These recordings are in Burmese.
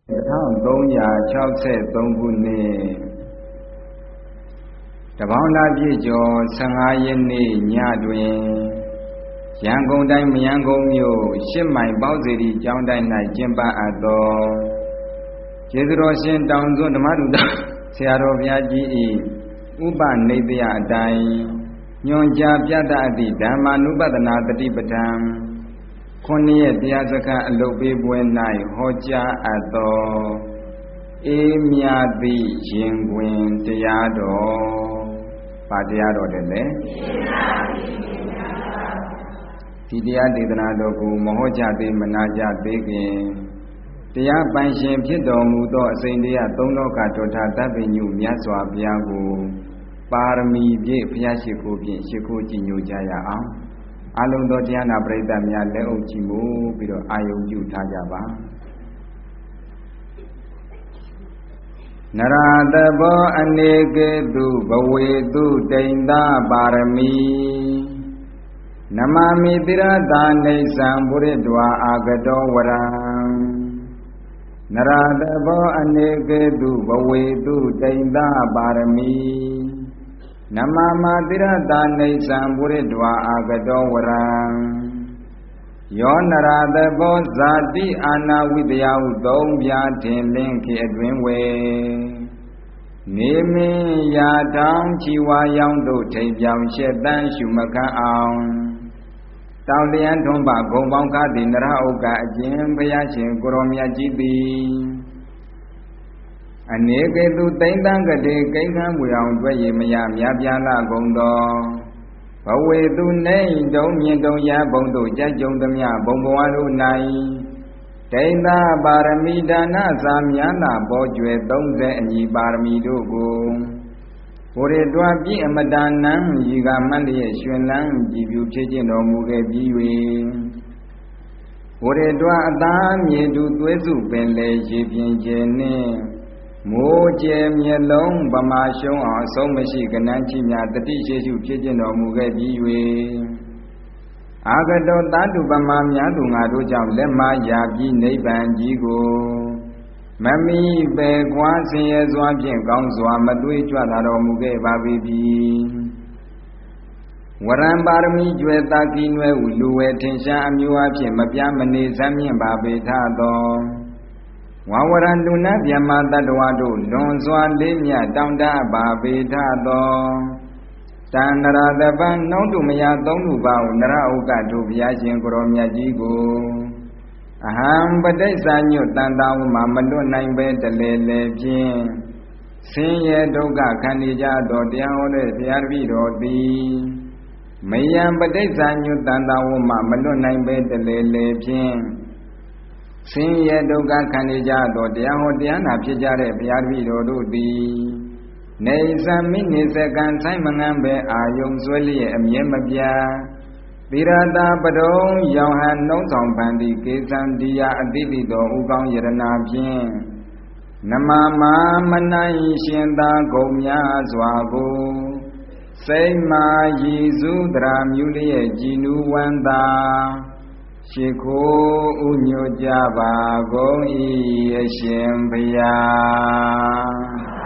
1363ခုနှစ်တပေါင်းသားပြည့်ကျော်15ရက်နေ့ညတွင်ရန်ကုန်တိုင်းမရမ်းကုန်းမြို့8မိုင်ပေါက်စေတီကျောင်းတိုင်း၌ကျင်းပအပ်သောကျေးဇူးတော်ရှင်တောင်စွန်းဓမ္မတုဒ္ဒဆရာတော်ဘုရားကြီး၏ဥပနိဒေယအတိုင်းညွန်ကြားပြသအပ်သည့်ဓမ္မာနုပဒနာတတိပဋ္ဌာန်9ရက်တရားစခန်းအလုပ်ပေးပွဲ၌ဟောကြားအပ်သောအေးမြသည့်ရင်တွင်တရားတော်ပါတရားတော်တယ်လေဒီတရားဒေသနာတော်ကိုမဟောကြားသေးမနာကြားသေးခင်တရားပိုင်ရှင်ဖြစ်တော်မူသောအစဉ်တရားသုံးလောကတော်ထာတပ္ပညုမြတ်စွာဘုရားကိုပါရမီပြည့်ဘုရားရှိခိုးဖြင့်ရှိခိုးကြည်ညိုကြရအောင်အလုံးသောတရားနာပရိသတ်များလက်အုပ်ကြည့်မှုပြီးတော့အာယုံပြုထားကြပါနရာတဘောအနေကေတုဘဝေတုတိန်သာပါရမီနမမိတိရတာနေသံဘုရတဝါအာဂတောဝရံနရာတဘောအနေကေတုဘဝေတုတိန်သာပါရမီနမမတိရတာနေသံဘုရတဝါအာဂတောဝရံယောနရာတဘောဇာတိအာနာဝိတယဟုသုံးပြထင်လင်းခေအတွင်ဝေနေမင်းရာတောင်းချီဝါရောင်းတို့ထိန်ပြောင်ရှက်တန်းရှုမခန့်အောင်တောင်လျံထွန်းပဂုံပေါင်းကားသည်နရဥက္ကအကျဉ်ဘုရားရှင်ကိုရောမြတ်ကြီးသည်အနေကေသူတိမ့်တန်းကတိကိန်းခန်းမူအောင်တွေ့ရမရမြပြာလာကုန်သောဘဝေသူနေတုံမြင့်တုံရဘုံတို့ကြိုက်ကြုံသမျှဘုံဘဝတို့၌ဒိဋ္ဌပါရမီဒါနသာမြာနာဘောကျွယ်30အညီပါရမီတို့ကိုဘုရေတွားပြည့်အမတန်နံဤကမန္တရဲ့ရွှင်လန်းကြည်ပြူဖြစ်ခြင်းတော်မူခဲ့ပြီး၍ဘုရေတွားအသားမြေသူသွေးစုပင်လေရေပြင်ကျင်းနှင့်မိုးကျဲမျက်လုံးဗမာရှုံးအောင်အဆုံးမရှိကနန်းချီများတတိရှိစုဖြစ်ခြင်းတော်မူခဲ့ပြီး၍အာဂတောတတုပမာများသူငါတို့ကြောင့်လက်မရာပြီးနိဗ္ဗာန်ကြီးကိုမမီပဲခွာဆင်းရဲစွာဖြင့်ကောင်းစွာမသွေးကြွလာတော်မူခဲ့ပါပြီဝရံပါရမီကျွယ်တာကီနွယ်ဟုလူဝဲထင်ရှားအမျိုးအဖြစ်မပြမနေဇမ်းမြင့်ပါပေထသောဝဝရန္တုနဗျမတတ္တဝါတို့လွန်စွာလေးမြတ်တောင်းတပါပေထသောတဏ္ဍရာတပံနှုံးတုမယသုံးလူပါဟုနရဥက္ကတို့ဘုရားရှင်ကိုရောမြတ်ကြီးကိုအဟံပဋိစ္စညွတ်တန်တာဝမှာမလွတ်နိုင်ပဲတလေလေဖြင့်ဆင်းရဲဒုက္ခခံနေကြသောတရားဟောတဲ့ဘုရားတပည့်တော်သည်မယံပဋိစ္စညွတ်တန်တာဝမှာမလွတ်နိုင်ပဲတလေလေဖြင့်ဆင်းရဲဒုက္ခခံနေကြသောတရားဟောတရားနာဖြစ်ကြတဲ့ဘုရားတပည့်တော်တို့သည်နေသမိနေစကံဆိုင်မငန်းပဲအာယုံဆွဲလျက်အမြဲမပြတ်သီရတာပဒုံရောင်ဟန်နှုံးဆောင်ပန်တိကေသံဒီယအတိတိသောဥကောင်းယရနာဖြင့်နမမမနိုင်ရှင်သာဂုံများစွာကိုစိတ်မာရည်စုတရာမြူလျက်ကြည်နူးဝန္တာရှိခိုးဥညွတ်ကြပါကုန်၏အရှင်ဘုရား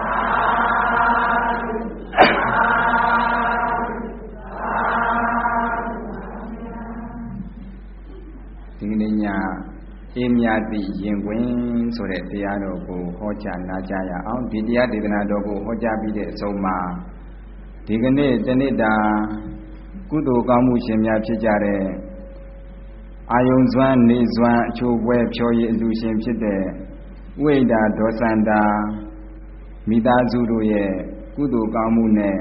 ဒီနေ့ညအေးမြသည့်ရင်ခွင်ဆိုတဲ့တရားတော်ကိုဟောကြားနာကြားရအောင်ဒီတရားဒေသနာတော်ကိုဟောကြားပြီးတဲ့အဆုံးမှာဒီကနေ့တနေ့တာကုသိုလ်ကောင်းမှုရှင်များဖြစ်ကြတဲ့အာယုံစွမ်းနေစွမ်းအချိုးပွဲဖြောရည်အလူရှင်ဖြစ်တဲ့ဥိဒါဒေါသန္တာမိသားစုတို့ရဲ့ကုသိုလ်ကောင်းမှုနဲ့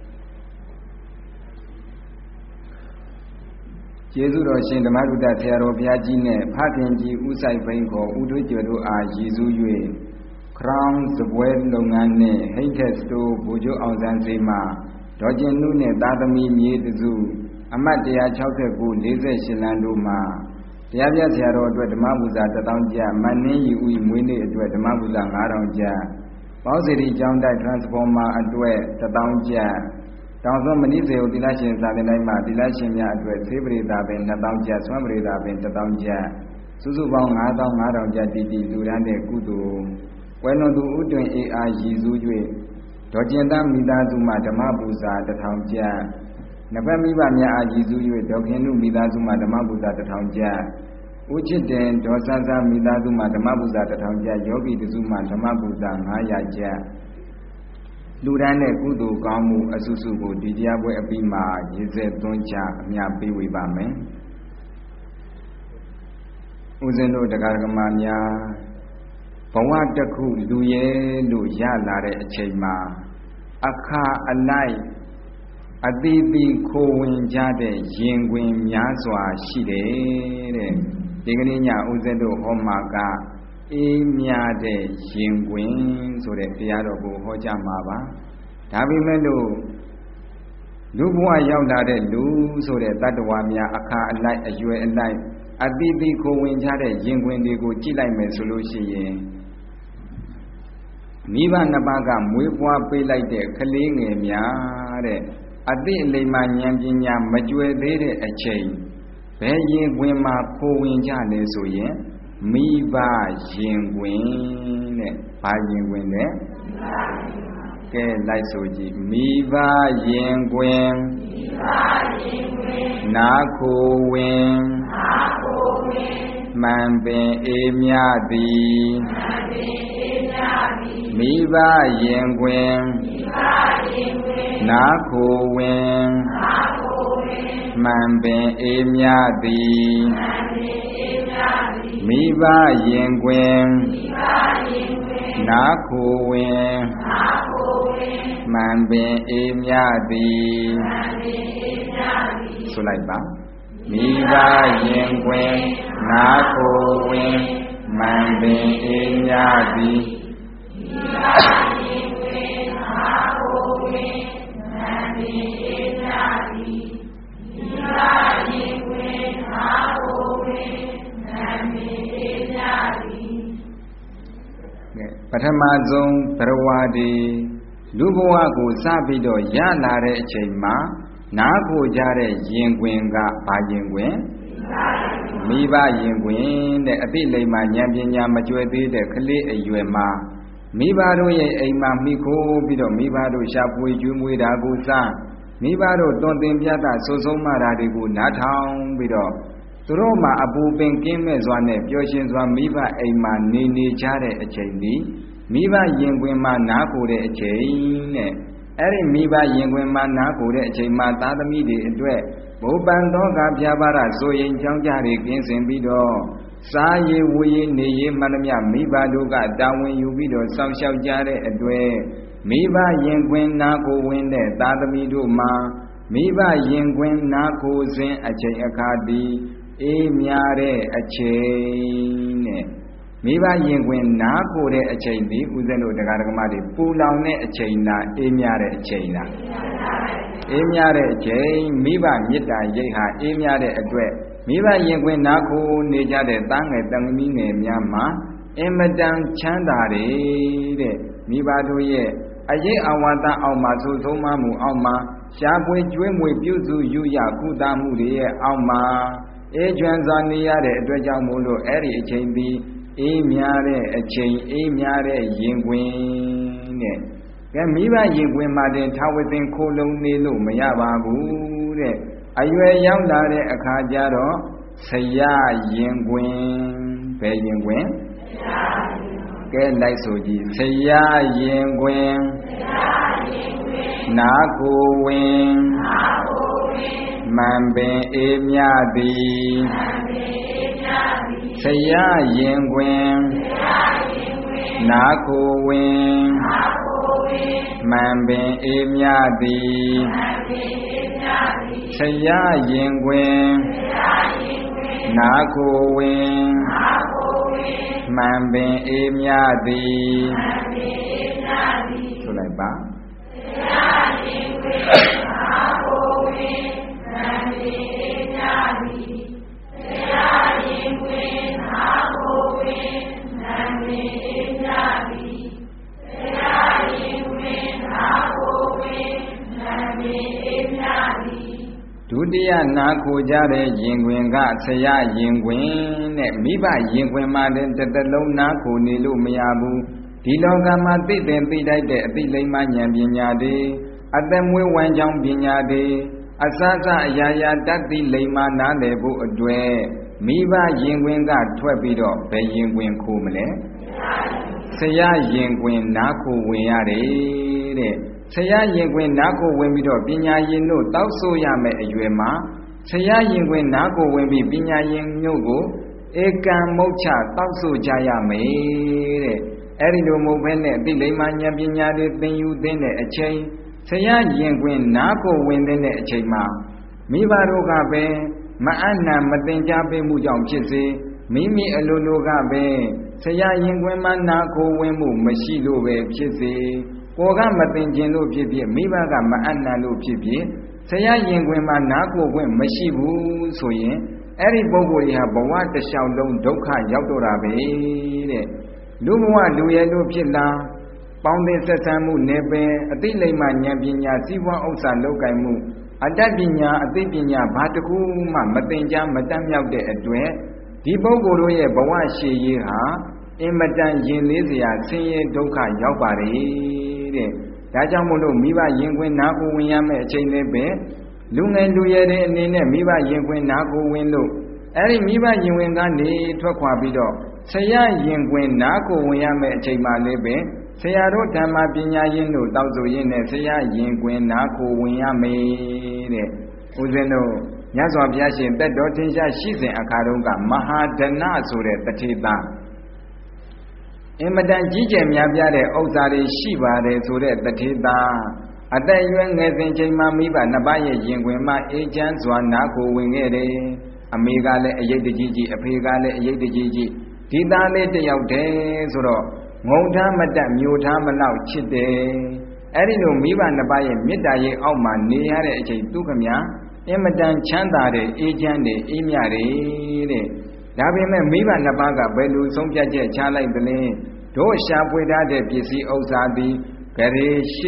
ကျေးဇူးတော်ရှင်ဓမ္မဂုတ္တဆရာတော်ဘုရားကြီးနဲ့ဖခင်ကြီးဥဆိုင်ဘိန်းခေါ်ဥထွေးကျော်တို့အားရည်စူး၍ခရောင်းစပွဲလုပ်ငန်းနဲ့ဟိတ်ထက်စတိုးဘူကျိုးအောင်ဆန်းစေမှာဒေါ်ကျင်နုနဲ့သားသမီးမြေတစုအမှတ်169 48လမ်းတို့မှာတရားပြဆရာတော်အတွက်ဓမ္မပူဇာ1000ကျပ်မန္နင်းရီဦးမွေးနေ့အတွက်ဓမ္မပူဇာ9000ကျပ်ပေါင်းစီရီကျောင်းတိုက် transformer အတွက်1000ကျပ်တောင်စွန်းမဏိစေယသီလရှင်စာသင်တိုင်းမှာသီလရှင်များအတွက်သေပရိသပင်2000ကျပ်ဆွမ်းပရိသပင်1000ကျပ်စုစုပေါင်း9500ကျပ်တီလူရန်တဲ့ကုသိုလ်ဝဲလွန်သူဥတွင်အေးအားရည်စူး၍ဒေါ်ကျင်သားမိသားစုမှဓမ္မပူဇာ1000ကျပ်နှစ်ဖက်မိဘများအားရည်စူး၍ဒေါ်ခင်နုမိသားစုမှဓမ္မပူဇာ1000ကျပ်ဦးချစ်တင်ဒေါ်ဆန်းဆန်းမိသားစုမှဓမ္မပူဇာ1000ကျပ်ယောဂီတစုမှဓမ္မပူဇာ900ကျပ်လူရန်တဲ့ကုသိုလ်ကောင်းမှုအစုစုကိုဒီတရားပွဲအပြီးမှာရေစက်သွန်းချအမြပေးဝေပါမယ်ဦးဇင်းတို့တရားဓမ္မများဘဝတစ်ခုလူရဲလို့ရလာတဲ့အချိန်မှာအခါအလိုက်အသီးသီးခိုးဝင်ကြတဲ့ရင်ခွင်များစွာရှိတယ်တဲ့ဒီကနေ့ညဦးဇင်းတို့ဟောမှာကအေးမြတဲ့ရင်ခွင်ဆိုတဲ့တရားတော်ကိုဟောကြားမှာပါဒါပေမဲ့လို့လူဘဝရောက်လာတဲ့လူဆိုတဲ့တတ္တဝါများအခါအလိုက်အရွယ်အလိုက်အသီးသီးခိုးဝင်ကြတဲ့ရင်ခွင်တွေကိုကြည့်လိုက်မယ်ဆိုလို့ရှိရင်မိဘနှစ်ပါးကမွေးဖွားပေးလိုက်တဲ့ကလေးငယ်များတဲ့အသိအလိမ္မာဉာဏ်ပညာမကျွယ်သေးတဲ့အချိန်ဘယ်ရင်ခွင်မှာခိုးဝင်ကြလဲဆိုရင်မိဘရင်ခွင်တဲ့ဘာရင်ခွင်လဲကဲလိုက်ဆိုကြည့်မိဘရင်ခွင်နာခိုဝင်မှန်ပင်အေးမြသည်မိဘရင်ခွင်နာခိုဝင်မှန်ပင်အေးမြသည်မိဘရင်ခွင်နာခိုဝင်မှန်ပင်အေးမြသည်ဆိုလိုက်ပါမိဘရင်ခွင်နာခိုဝင်မှန်ပင်အေးမြသည်ပထမဆုံးဘရဝါဒီလူဘဝကိုစပြီးတော့ရလာတဲ့အချိန်မှာနားကိုကြတဲ့ရင်ခွင်ကဘာရင်ခွင်မိဘရင်ခွင်တဲ့အသိလိမ္မာဉာဏ်ပညာမကျွယ်သေးတဲ့ကလေးအရွယ်မှာမိဘတို့ရဲ့အိမ်မှာမိခိုးပြီးတော့မိဘတို့ရှာဖွေကျွေးမွေးတာကိုစမိဘတို့တွင်တင်ပြတာစိုးဆုံးမှတာတွေကိုနားထောင်ပြီးတော့သူတို့မှာအပူပင်ကင်းမဲ့စွာနဲ့ပျော်ရွှင်စွာမိဘအိမ်မှာနေကြတဲ့အချိန်ဒီမိဘရင်ခွင်မှာနားကိုတဲ့အချိန်နဲ့အဲ့ဒီမိဘရင်ခွင်မှာနားကိုတဲ့အချိန်မှာသာသမီတွေအတွက်ဘုပ္ပံသောကပြာပါရဆိုရင်ကြောင်းကြတွေကင်းစင်ပြီးတော့စားရည်ဝေးနေရမှန်သမျှမိဘတို့ကတာဝန်ယူပြီးတော့စောင့်ရှောက်ကြတဲ့အတွက်မိဘရင်ခွင်နာကိုဝင်တဲ့သာသမီတို့မှာမိဘရင်ခွင်နာကိုစဉ်အချိန်အခါဒီအေးမြတဲ့အချိန်နဲ့မိဘရင်ခွင်နာကိုတဲ့အချိန်ဒီဦးဇင်းတို့တရားဓမ္မတွေပူလောင်တဲ့အချိန်လားအေးမြတဲ့အချိန်လားအေးမြတဲ့အချိန်မိဘမေတ္တာရိပ်ဟာအေးမြတဲ့အတွက်မိဘရင်ခွင်နာကိုနေကြတဲ့သားငယ်တန်သမီးငယ်များမှာအင်မတန်ချမ်းသာတယ်တဲ့မိဘတို့ရဲ့အရေးအဝါဒအောက်မှာသို့ဆုံးမမှုအောက်မှာရှားပွေကျွေးမွေပြုစုယူရကုသမှုတွေရဲ့အောက်မှာအေးချမ်းစွာနေရတဲ့အတွက်ကြောင့်မို့လို့အဲ့ဒီအချိန်ပြီးအေးမြတဲ့အချိန်အေးမြတဲ့ရင်ခွင်တဲ့ကဲမိဘရင်ခွင်မှာတင်ထာဝသင်ခိုးလုံးနေလို့မရပါဘူးတဲ့အရွယ်ရောက်လာတဲ့အခါကျတော့ဆရာရင်ခွင်ဘယ်ရင်ခွင်ကဲလိုက်ဆိုကြည့်ဆရာရင်ခွင်နာကိုဝင်မှန်ပင်အေးမြသည်ဆရာရင်ခွင်နာကိုဝင်မှန်ပင်အေးမြသည်ဆရာရင်ခွင်နာကိုဝင်မှန်ပင်အေးမြသည်ဆိုလိုက်ပါဆရာရင်ခွင်နာကိုဝင်မှန်ပင်အေးမြသည်ဆရာရင်ခွင်နာကိုဝင်မှန်ပင်အေးမြသည်ဆရာရင်ခွင်နာကိုဝင်မှန်ပင်အေးမြသည်ဒုတိယနာခိုကြတဲ့ရင်ခွင်ကဆရာရင်ခွင်နဲ့မိဘရင်ခွင်မှာလည်းတစ်သက်လုံးနာခိုနေလို့မရဘူးဒီလောကမှာသိတဲ့သိတတ်တဲ့အသိလိမ္မာဉာဏ်ပညာတွေအသက်မွေးဝမ်းကြောင်းပညာတွေအစစအရာရာတတ်သိလိမ္မာနားလည်ဖို့အတွက်မိဘရင်ခွင်ကထွက်ပြီးတော့ဘယ်ရင်ခွင်ခိုးမလဲဆရာရင်ခွင်နာခိုဝင်ရတယ်တဲ့ဆရာရင်ခွင်နာကိုဝင်ပြီးတော့ပညာရင်တို့တောက်ဆိုရမယ်အရွယ်မှာဆရာရင်ခွင်နာကိုဝင်ပြီးပညာရင်မျိုးကိုဧကံမုတ်ချတောက်ဆိုကြရမယ်တဲ့အဲ့ဒီလိုမဟုတ်ဘဲနဲ့အတိလိမ္မာဉာဏ်ပညာတွေသင်ယူသင်တဲ့အချိန်ဆရာရင်ခွင်နာကိုဝင်တဲ့အချိန်မှာမိဘတို့ကပဲမအပ်နှံမတင်ကြပေးမှုကြောင့်ဖြစ်စေမိမိအလိုလိုကပဲဆရာရင်ခွင်မှာနာကိုဝင်မှုမရှိလို့ပဲဖြစ်စေကိုကမတင်ခြင်းလို့ဖြစ်ဖြစ်မိဘကမအနှံလို့ဖြစ်ဖြစ်ဆရာရင်ခွင်မှာနားကိုခွင့်မရှိဘူးဆိုရင်အဲ့ဒီပုဂ္ဂိုလ်ကြီးဟာဘဝတစ်လျှောက်လုံးဒုက္ခရောက်တော့တာပဲတဲ့လူဘဝလူရဲ့လို့ဖြစ်လာပေါင်းသင်းဆက်ဆံမှုနယ်ပယ်အသိလိမ္မာဉာဏ်ပညာစီးပွားဥစ္စာလောက်ကင်မှုအတတ်ပညာအသိပညာဘာတစ်ခုမှမသိကြမတတ်မြောက်တဲ့အတွက်ဒီပုဂ္ဂိုလ်တို့ရဲ့ဘဝရှည်ရေးဟာအင်မတန်ရင်လေးစရာဆင်းရဲဒုက္ခရောက်ပါတယ်တဲ့ဒါကြောင့်မို့လို့မိဘရင်ခွင်နာကိုဝင်ရမယ့်အချိန်လေးပဲလူငယ်လူရွယ်တွေအနေနဲ့မိဘရင်ခွင်နာကိုဝင်လို့အဲ့ဒီမိဘရင်ဝင်ကနေထွက်ခွာပြီးတော့ဆရာရင်ခွင်နာကိုဝင်ရမယ့်အချိန်မှလေးပဲဆရာတို့ဓမ္မပညာရင်းတို့တောက်ဆိုရင်းနဲ့ဆရာရင်ခွင်နာကိုဝင်ရမယ်တဲ့ဦးဇင်းတို့မြတ်စွာဘုရားရှင်တက်တော်ထင်ရှားရှိစဉ်အခါတုန်းကမဟာဒနဆိုတဲ့တထေသားအင်မတန်ကြီးကျယ်များပြားတဲ့ဥစ္စာတွေရှိပါတယ်ဆိုတဲ့တထေသားအသက်အရွယ်ငယ်စဉ်ချိန်မှာမိဘနှစ်ပါးရဲ့ရင်ခွင်မှာအေးချမ်းစွာနာကိုဝင်ခဲ့တယ်အမေကလည်းအရေးတကြီးကြီးအဖေကလည်းအရေးတကြီးကြီးဒီသားလေးတယောက်တည်းဆိုတော့ငုံထားမတတ်မျိုးထားမလောက်ချစ်တယ်အဲ့ဒီလိုမိဘနှစ်ပါးရဲ့မေတ္တာရဲ့အောက်မှာနေရတဲ့အချိန်သူခမညာအင်မတန်ချမ်းသာတဲ့အေးချမ်းတဲ့အေးမြတဲ့ဒါပေမဲ့မိဘနှစ်ပါးကဘယ်လိုဆုံးဖြတ်ချက်ချလိုက်သလဲတို့ရှာဖွေထားတဲ့ပစ္စည်းဥစ္စာသည်ဂရေ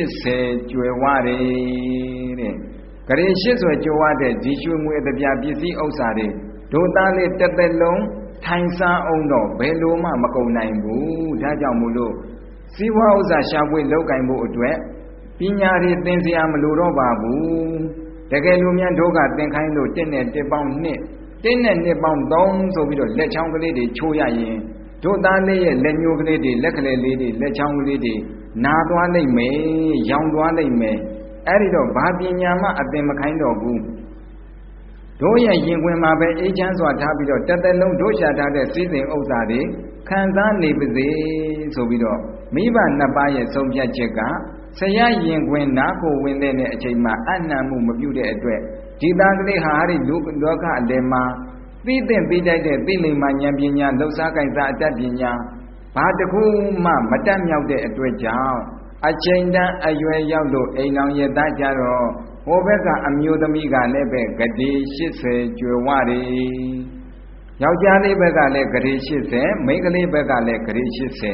80ကျွယ်ဝတယ်တဲ့ဂရေ80ကျွယ်ဝတဲ့ဒီရွှေငွေအတပြပစ္စည်းဥစ္စာတွေတို့သားလေးတစ်သက်လုံးထိုင်စားအောင်တော့ဘယ်လိုမှမကုန်နိုင်ဘူးဒါကြောင့်မို့လို့စီးပွားဥစ္စာရှာဖွေလောက်ကင်ဖို့အတွက်ပညာတွေသင်စရာမလိုတော့ပါဘူးတကယ်လို့များတို့ကသင်ခိုင်းလို့1နဲ့1ပေါင်း2 1နဲ့2ပေါင်း3ဆိုပြီးတော့လက်ချောင်းကလေးတွေချိုးရရင်တို့သားလေးရဲ့လက်ညှိုးကလေးတွေလက်ကလေးလေးတွေလက်ချောင်းကလေးတွေနာသွားလိမ့်မယ်ရောင်သွားလိမ့်မယ်အဲ့ဒီတော့ဘာပညာမှအသင်မခိုင်းတော့ဘူးတို့ရဲ့ရင်ခွင်မှာပဲအေးချမ်းစွာထားပြီးတော့တစ်သက်လုံးတို့ရှာထားတဲ့စည်းစိမ်ဥစ္စာတွေခံစားနေပါစေဆိုပြီးတော့မိဘနှစ်ပါးရဲ့ဆုံးဖြတ်ချက်ကဆရာရင်ခွင်နားကိုဝင်တဲ့အချိန်မှာအနှံမှုမပြုတဲ့အတွက်ဒီသားကလေးဟာဒီလူလောကအလယ်မှာသိတဲ့သိတတ်တဲ့သိလိမ္မာဉာဏ်ပညာလှုပ်ရှားကြိုက်စားအတတ်ပညာဘာတစ်ခုမှမတတ်မြောက်တဲ့အတွက်ကြောင့်အချိန်တန်းအရွယ်ရောက်လို့အိမ်တော်ရသားကြတော့ဟိုဘက်ကအမျိုးသမီးကလည်းပဲဂတိ80ကျွယ်ဝတယ်ယောက်ျားလေးဘက်ကလည်းဂတိ80မိန်းကလေးဘက်ကလည်းဂတိ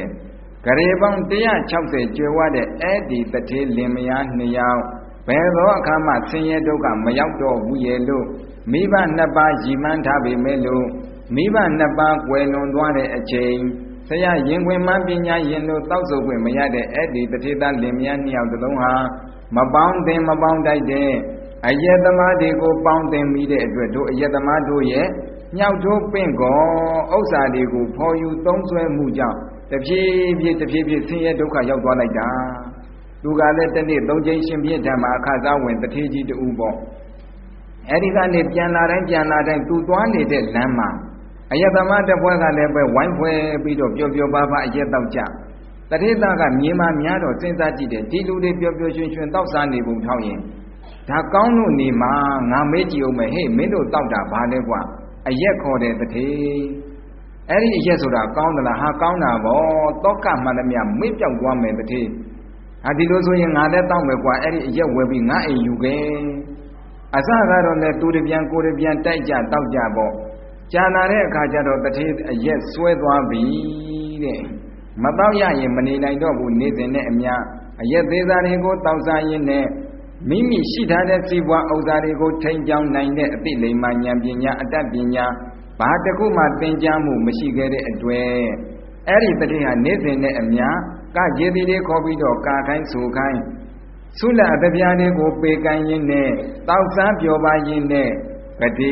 80ဂရေပေါင်း160ကျွယ်ဝတဲ့အဲ့ဒီတထေးလင်မယား2ယောက်ဘယ်တော့အခါမှဆင်းရဲဒုက္ခမရောက်တော့ဘူးရဲ့လို့မိဘနှစ်ပါးရည်မှန်းထားပေမဲ့လို့မိဘနှစ်ပါးကွယ်လွန်သွားတဲ့အချိန်ဆရာရင်ခွင်မှပညာရင်တို့တောက်ဆိုခွင့်မရတဲ့အဲ့ဒီတထေသားလင်မယား2ယောက်တစ်လုံးဟာမပေါင်းသင်မပေါင်းတိုက်တဲ့အယက်သမားတွေကိုပေါင်းသင်မိတဲ့အတွက်တို့အယက်သမားတို့ရဲ့ညောက်ထိုးပင့်ကောဥစ္စာတွေကိုဖော်ယူသုံးစွဲမှုကြောင့်တဖြည်းဖြည်းဆင်းရဲဒုက္ခရောက်သွားလိုက်တာသူကလည်းတစ်နေ့3ချိန်ရှင်ပြည့်ဓမ္မအခါစားဝင်တထေးကြီးတူပေါ့အဲ့ဒီကနေပြန်လာတိုင်းသူသွားနေတဲ့လမ်းမှာအယက်သမားတစ်ဖွဲကလည်းပဲဝိုင်းဖွဲပြီးတော့ပျော်ပျော်ပါပါအယက်တောက်ကြတထေးသားကမြေမှာများတော့စဉ်းစားကြည့်တယ်ဒီလူတွေပျော်ပျော်ရွှင်ရွှင်တောက်စားနေပုံထောက်ရင်ဒါကောင်းလို့နေမှာငါမေးကြည့်အောင်မယ်ဟေ့မင်းတို့တောက်တာဘာလဲကွာအယက်ခေါ်တဲ့တထေးအဲ့ဒီအယက်ဆိုတာကောင်းသလားဟာကောင်းတာဗောတောကမှလည်းမြမေ့ပြောက်သွားမယ်တထေးဟာဒီလိုဆိုရင်ငါလည်းတောက်မယ်ကွာအဲ့ဒီအယက်ဝယ်ပြီးငါအိမ်ယူခဲ့အစကတော့လည်းသူတပြန်ကိုတပြန်တိုက်ကြတောက်ကြပေါ့ကြာလာတဲ့အခါကျတော့တထေးအရက်ဆွဲသွားပြီတဲ့မတောက်ရရင်မနေနိုင်တော့ဘူးနေစဉ်နဲ့အများအရက်သေးသားတွေကိုတောက်စားရင်းနဲ့မိမိရှိထားတဲ့စီးပွားဥစ္စာတွေကိုထိန်းကျောင်းနိုင်တဲ့အသိလိမ္မာဉာဏ်ပညာအတတ်ပညာဘာတစ်ခုမှသင်ကြားမှုမရှိခဲ့တဲ့အတွက်အဲ့ဒီတတိဟာနေ့စဉ်နဲ့အမျှကရေတီတွေခေါ်ပြီးတော့ကာခိုင်းဆူခိုင်းဆုလအတပြားတွေကိုပေကိုင်းရင်းနဲ့တောက်စားပြောပါရင်းနဲ့ဂတိ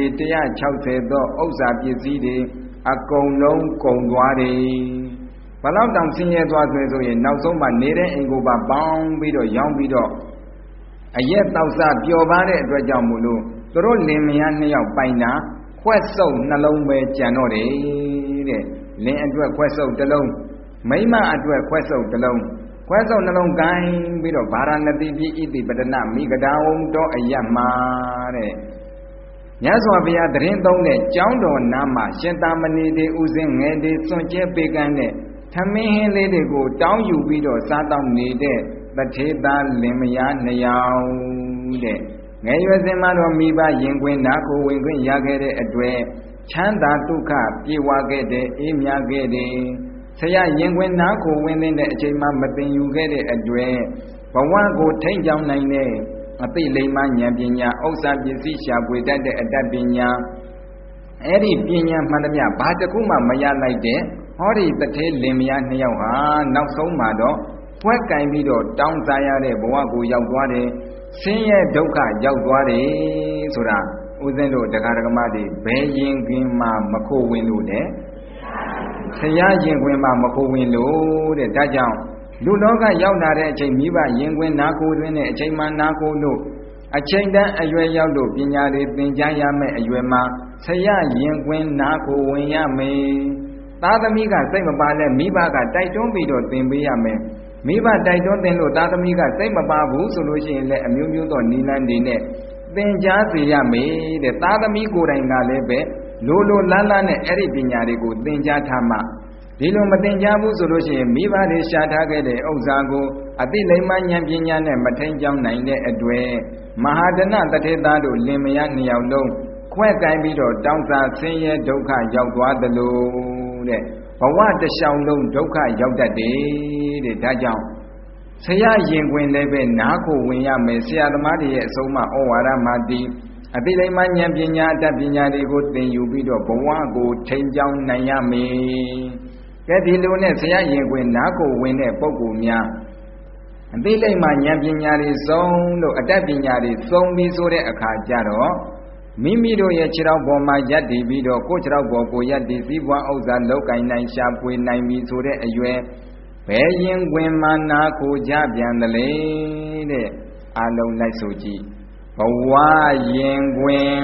160သောဥစ္စာပစ္စည်းတွေအကုန်လုံးကုန်သွားတယ်ဘလောက်တောင်ဆင်းရဲသွားဆိုရင်နောက်ဆုံးမှနေတဲ့အိမ်ကိုပါပေါင်းပြီးတော့ရောင်းပြီးတော့အရက်တောက်စားပျော်ပါတဲ့အတွက်ကြောင့်မို့လို့သူတို့လင်မယား2ယောက်ပိုင်တာခွက်စုပ်နှလုံးပဲကြံတော့တယ်တဲ့လင်အတွက်ခွက်စုပ်တစ်လုံးမိန်းမအတွက်ခွက်စုပ်တစ်လုံးခွက်စုပ်နှလုံးကိုင်းပြီးတော့ဗာရာဏသီပြည်ဣတိပတနမိဂဒာဝုံတော်အယတ်မှာတဲ့မြတ်စွာဘုရားတရင်သုံးတဲ့ကျောင်းတော်နားမှာရှင်သာမဏေတွေဥစဉ်ငယ်တွေစွန့်ကြဲပေးကမ်းတဲ့ထမင်းဟင်းလေးတွေကိုတောင်းယူပြီးတော့စားတောင်းနေတဲ့တထေသားလင်မယား2ယောက်တဲ့ငယ်ရွယ်စဉ်မှာတော့မိဘရင်ခွင်နာကိုဝင်ခွင့်ရခဲ့တဲ့အတွက်ချမ်းသာဒုက္ခပြေဝခဲ့တဲ့အေးမြခဲ့တဲ့ဆရာရင်ခွင်နာကိုဝင်တဲ့အချိန်မှမသိယူခဲ့တဲ့အတွက်ဘဝကိုထိန်းကျောင်းနိုင်တဲ့အသိလိမ္မာဉာဏ်ပညာဥစ္စာပစ္စည်းရှာဖွေတတ်တဲ့အတတ်ပညာအဲ့ဒီပညာမှန်သမျှဘာတစ်ခုမှမရလိုက်တဲ့ဟောဒီတထေးလင်မယား2ယောက်ဟာနောက်ဆုံးမှာတော့ဖွက်ကင်ပြီးတော့တောင်းစားရတဲ့ဘဝကိုရောက်သွားတယ်ဆင်းရဲဒုက္ခရောက်သွားတယ်ဆိုတာဦးဇင်းတို့တရားဓမ္မတွေဘယ်ရင်ခွင်မှမခိုးဝင်လို့တဲ့ဆရာရင်ခွင်မှမခိုးဝင်လို့တဲ့ဒါကြောင့်လူလောကရောက်လာတဲ့အချိန်မိဘရင်ခွင်နာခိုးတွင်တဲ့အချိန်မှနာခိုးလို့အချိန်တန်းအရွယ်ရောက်လို့ပညာတွေသင်ကြားရမယ်အရွယ်မှာဆရာရင်ခွင်နာခိုးဝင်ရမယ်သားသမီးကစိတ်မပါလဲမိဘကတိုက်တွန်းပြီးတော့သင်ပေးရမယ်မိဘတိုက်တွန်းသင်လို့သားသမီးကစိတ်မပါဘူးဆိုလို့ရှိရင်လည်းအမျိုးမျိုးသောနိလန်းတွေနဲ့သင်ကြားစေရမယ်တဲ့သားသမီးကိုယ်တိုင်ကလည်းပဲလိုလိုလားလားနဲ့အဲ့ဒီပညာတွေကိုသင်ကြားထားမှဒီလိုမသင်ကြားဘူးဆိုလို့ရှိရင်မိဘတွေရှားထားခဲ့တဲ့ဥစ္စာကိုအသိလိမ္မာဉာဏ်ပညာနဲ့မထိန်ကြောင်းနိုင်တဲ့အတွက်မဟာဒနတထေသားတို့လင်မယား2ယောက်လုံးခွဲကိုင်းပြီးတော့တောင်းစားဆင်းရဲဒုက္ခရောက်သွားသလိုတဲ့ဘဝတစ်လျှောက်လုံးဒုက္ခရောက်တတ်တယ်တဲ့ဒါကြောင့်ဆရာရင်ခွင်လည်းပဲနားကိုဝင်ရမယ်ဆရာသမားတွေရဲ့အဆုံးအမဩဝါဒမှာတည်အသိလိမ္မာဉာဏ်ပညာအတတ်ပညာတွေကိုသင်ယူပြီးတော့ဘဝကိုထိန်ကြောင်းနိုင်ရမယ်ကဲဒီလိုနဲ့ဆရာရင်ခွင်နားကိုဝင်တဲ့ပုဂ္ဂိုလ်များအသိလိမ္မာဉာဏ်ပညာတွေစုံလို့အတတ်ပညာတွေစုံပြီးဆိုတဲ့အခါကျတော့မိမိတို့ရဲ့ခြေထောက်ပေါ်မှာယက်တည်ပြီးတော့ကိုယ်ခြေထောက်ပေါ်ကိုယက်တည်စည်းပွားဥစ္စာလောက်ကင်နိုင်ရှာဖွေနိုင်ပြီဆိုတဲ့အရွယ်ဘယ်ရင်ခွင်မှနာကိုကြပြန်တယ်လေတဲ့အလုံးလိုက်ဆိုကြည့်ဘဝရင်ခွင်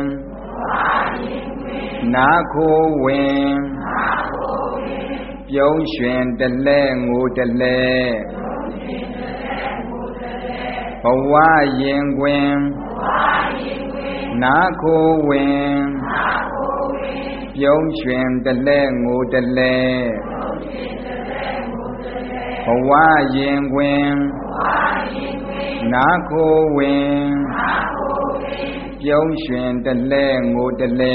နာကိုဝင်ပြုံးရွှင်တလဲငိုတလဲဘဝရင်ခွင်နာကိုဝင်ပြုံးရွှင်တလဲငိုတလဲဘဝရင်ခွင်နာကိုဝင်ပြုံးရွှင်တလဲငိုတလဲ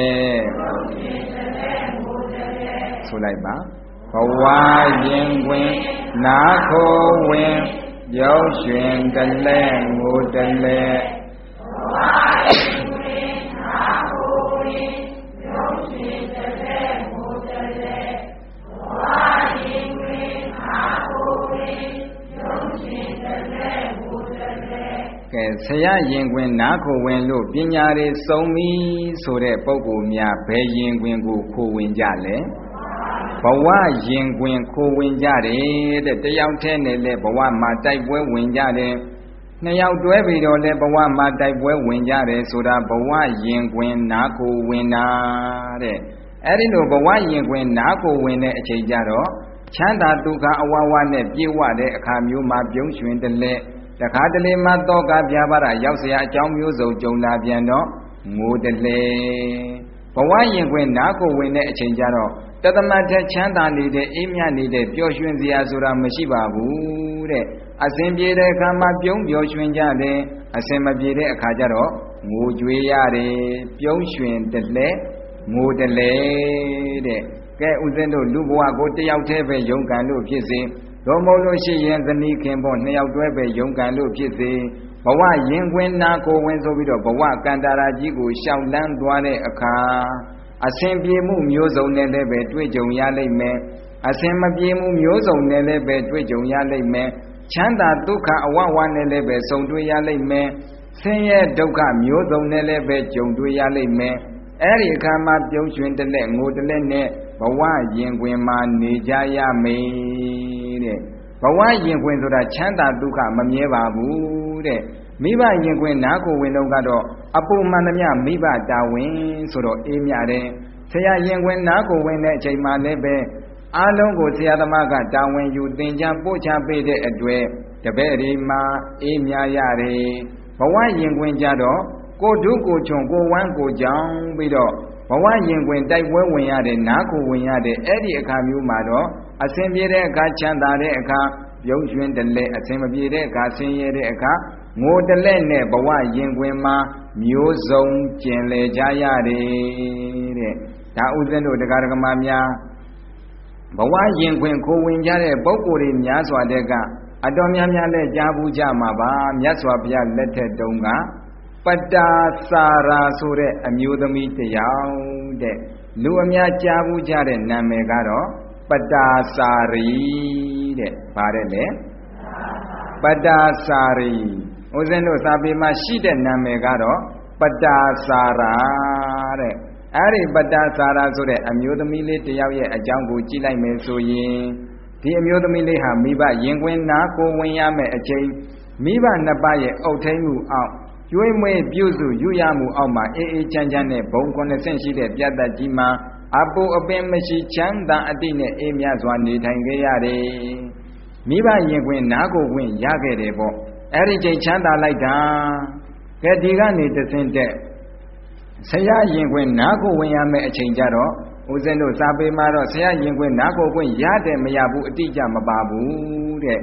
ဆိုလိုက်ပါဘဝရင်ခွင်နာကိုဝင်ပြုံးရွှင်တလဲငိုတလဲဆရာရင်ခွင်နားခိုဝင်လို့ပညာတွေစုံပြီဆိုတဲ့ပုဂ္ဂိုလ်များဘယ်ရင်ခွင်ကိုခိုဝင်ကြလဲဘဝရင်ခွင်ခိုဝင်ကြတယ်တဲ့တယောက်တည်းနဲ့လည်းဘဝမှာတိုက်ပွဲဝင်ကြတယ်2ယောက်တွဲပြီးတော့လည်းဘဝမှာတိုက်ပွဲဝင်ကြတယ်ဆိုတာဘဝရင်ခွင်နားခိုဝင်တာတဲ့အဲ့ဒီလိုဘဝရင်ခွင်နားခိုဝင်တဲ့အချိန်ကြတော့ချမ်းသာဒုက္ခအဝဝနဲ့ပြည့်ဝတဲ့အခါမျိုးမှာပြုံးရွှင်တယ်လေတခါတလေမှတောကပြပါရရောက်เสียအကြောင်းမျိုးစုံကြုံလာပြန်တော့ငိုတလေဘဝရင်ခွင်နားကိုဝင်တဲ့အချိန်ကျတော့တသမတ်တဲ့ချမ်းသာနေတဲ့အေးမြနေတဲ့ပျော်ရွှင်စရာဆိုတာမရှိပါဘူးတဲ့အစဉ်ပြေတဲ့အခါမှာပြုံးပျော်ရွှင်ကြတယ်အစဉ်မပြေတဲ့အခါကျတော့ငိုကြွေးရတယ်ပြုံးရွှင်တလဲငိုတလေတဲ့ကဲဥစဉ်တို့လူဘဝကိုတယောက်တည်းပဲယုံကန်လို့ဖြစ်စေတော့မဟုတ်လို့ရှိရင်သနီးခင်ပေါ့2ယောက်တွဲပဲယုံကန်လို့ဖြစ်စေဘဝရင်ခွင်နာကိုဝင်ဆိုပြီးတော့ဘဝကန္တာရာကြီးကိုရှောက်လန်းသွားတဲ့အခါအစဉ်ပြေမှုမျိုးစုံနဲ့လည်းပဲတွေ့ကြုံရလိမ့်မယ်အစဉ်မပြေမှုမျိုးစုံနဲ့လည်းပဲတွေ့ကြုံရလိမ့်မယ်ချမ်းသာဒုက္ခအဝဝနဲ့လည်းပဲဆုံတွေ့ရလိမ့်မယ်ဆင်းရဲဒုက္ခမျိုးစုံနဲ့လည်းပဲကြုံတွေ့ရလိမ့်မယ်အဲ့ဒီအခါမှာပြုံးရွှင်တလက်ငိုတလက်နဲ့ဘဝရင်ခွင်မှာနေကြရမယ်တဲ့ဘဝရင်ခွင်ဆိုတာချမ်းသာဒုက္ခမမြဲပါဘူးတဲ့မိဘရင်ခွင်နားကိုဝင်တော့ကတော့အပူမှန်သမျှမိဘတာဝန်ဆိုတော့အေးမြတယ်ဆရာရင်ခွင်နားကိုဝင်တဲ့အချိန်မှလည်းပဲအားလုံးကိုဆရာသမားကတာဝန်ယူသင်ကြားပို့ချပေးတဲ့အတွက်တပည့်ဒီမှာအေးမြရတယ်ဘဝရင်ခွင်ကြတော့ကိုဒုကိုချုံကိုဝမ်းကိုကြောင်းပြီးတော့ဘဝရင်ခွင်တိုက်ပွဲဝင်ရတဲ့နားကိုဝင်ရတဲ့အဲ့ဒီအခါမျိုးမှာတော့အစဉ်ပြေတဲ့အခါချမ်းသာတဲ့အခါပြုံးရွှင်တလဲအစဉ်မပြေတဲ့အခါဆင်းရဲတဲ့အခါငိုတလဲနဲ့ဘဝရင်ခွင်မှာမျိုးစုံကျင်လေကြရတယ်တဲ့ဒါဥစဉ်တို့တရားဓမ္မများဘဝရင်ခွင်ခိုးဝင်ကြတဲ့ပုဂ္ဂိုလ်တွေများစွာတဲ့ကအတော်များများလဲကြားဘူးကြမှာပါမြတ်စွာဘုရားလက်ထက်တုန်းကပတ္တာစာရာဆိုတဲ့အမျိုးသမီးတယောက်တဲ့လူအများကြားဘူးကြတဲ့နာမည်ကတော့ပတ္တာစာရီတဲ့ဗါတဲ့လေပတ္တာစာရီဥစဉ်တို့စာပေမှာရှိတဲ့နာမည်ကတော့ပတ္တာစာရာတဲ့အဲ့ဒီပတ္တာစာရာဆိုတဲ့အမျိုးသမီးလေးတယောက်ရဲ့အကြောင်းကိုကြည့်လိုက်မယ်ဆိုရင်ဒီအမျိုးသမီးလေးဟာမိဘရင်ခွင်နာကိုဝင်ရမယ့်အချိန်မိဘနှစ်ပါးရဲ့အုပ်ထိန်မှုအောက်ကျွေးမွေးပြုစုယူရမှုအောက်မှာအေးအေးချမ်းချမ်းနဲ့ဘုံ90ရှိတဲ့ပြတ်သက်ကြီးမှာအပူအပင်မရှိချမ်းသာအတိနဲ့အေးမြစွာနေထိုင်ခဲ့ရတယ်မိဘရင်ခွင်နာကိုဝင်ရခဲ့တယ်ပေါ့အဲ့ဒီချိန်ချမ်းသာလိုက်တာကဲဒီကနေတဆင့်တဲ့ဆရာရင်ခွင်နာကိုဝင်ရမယ့်အချိန်ကြတော့ဦးဇင်းတို့စာပေမှာတော့ဆရာရင်ခွင်နာကိုဝင်ရတယ်မရဘူးအတိအကျမပါဘူးတဲ့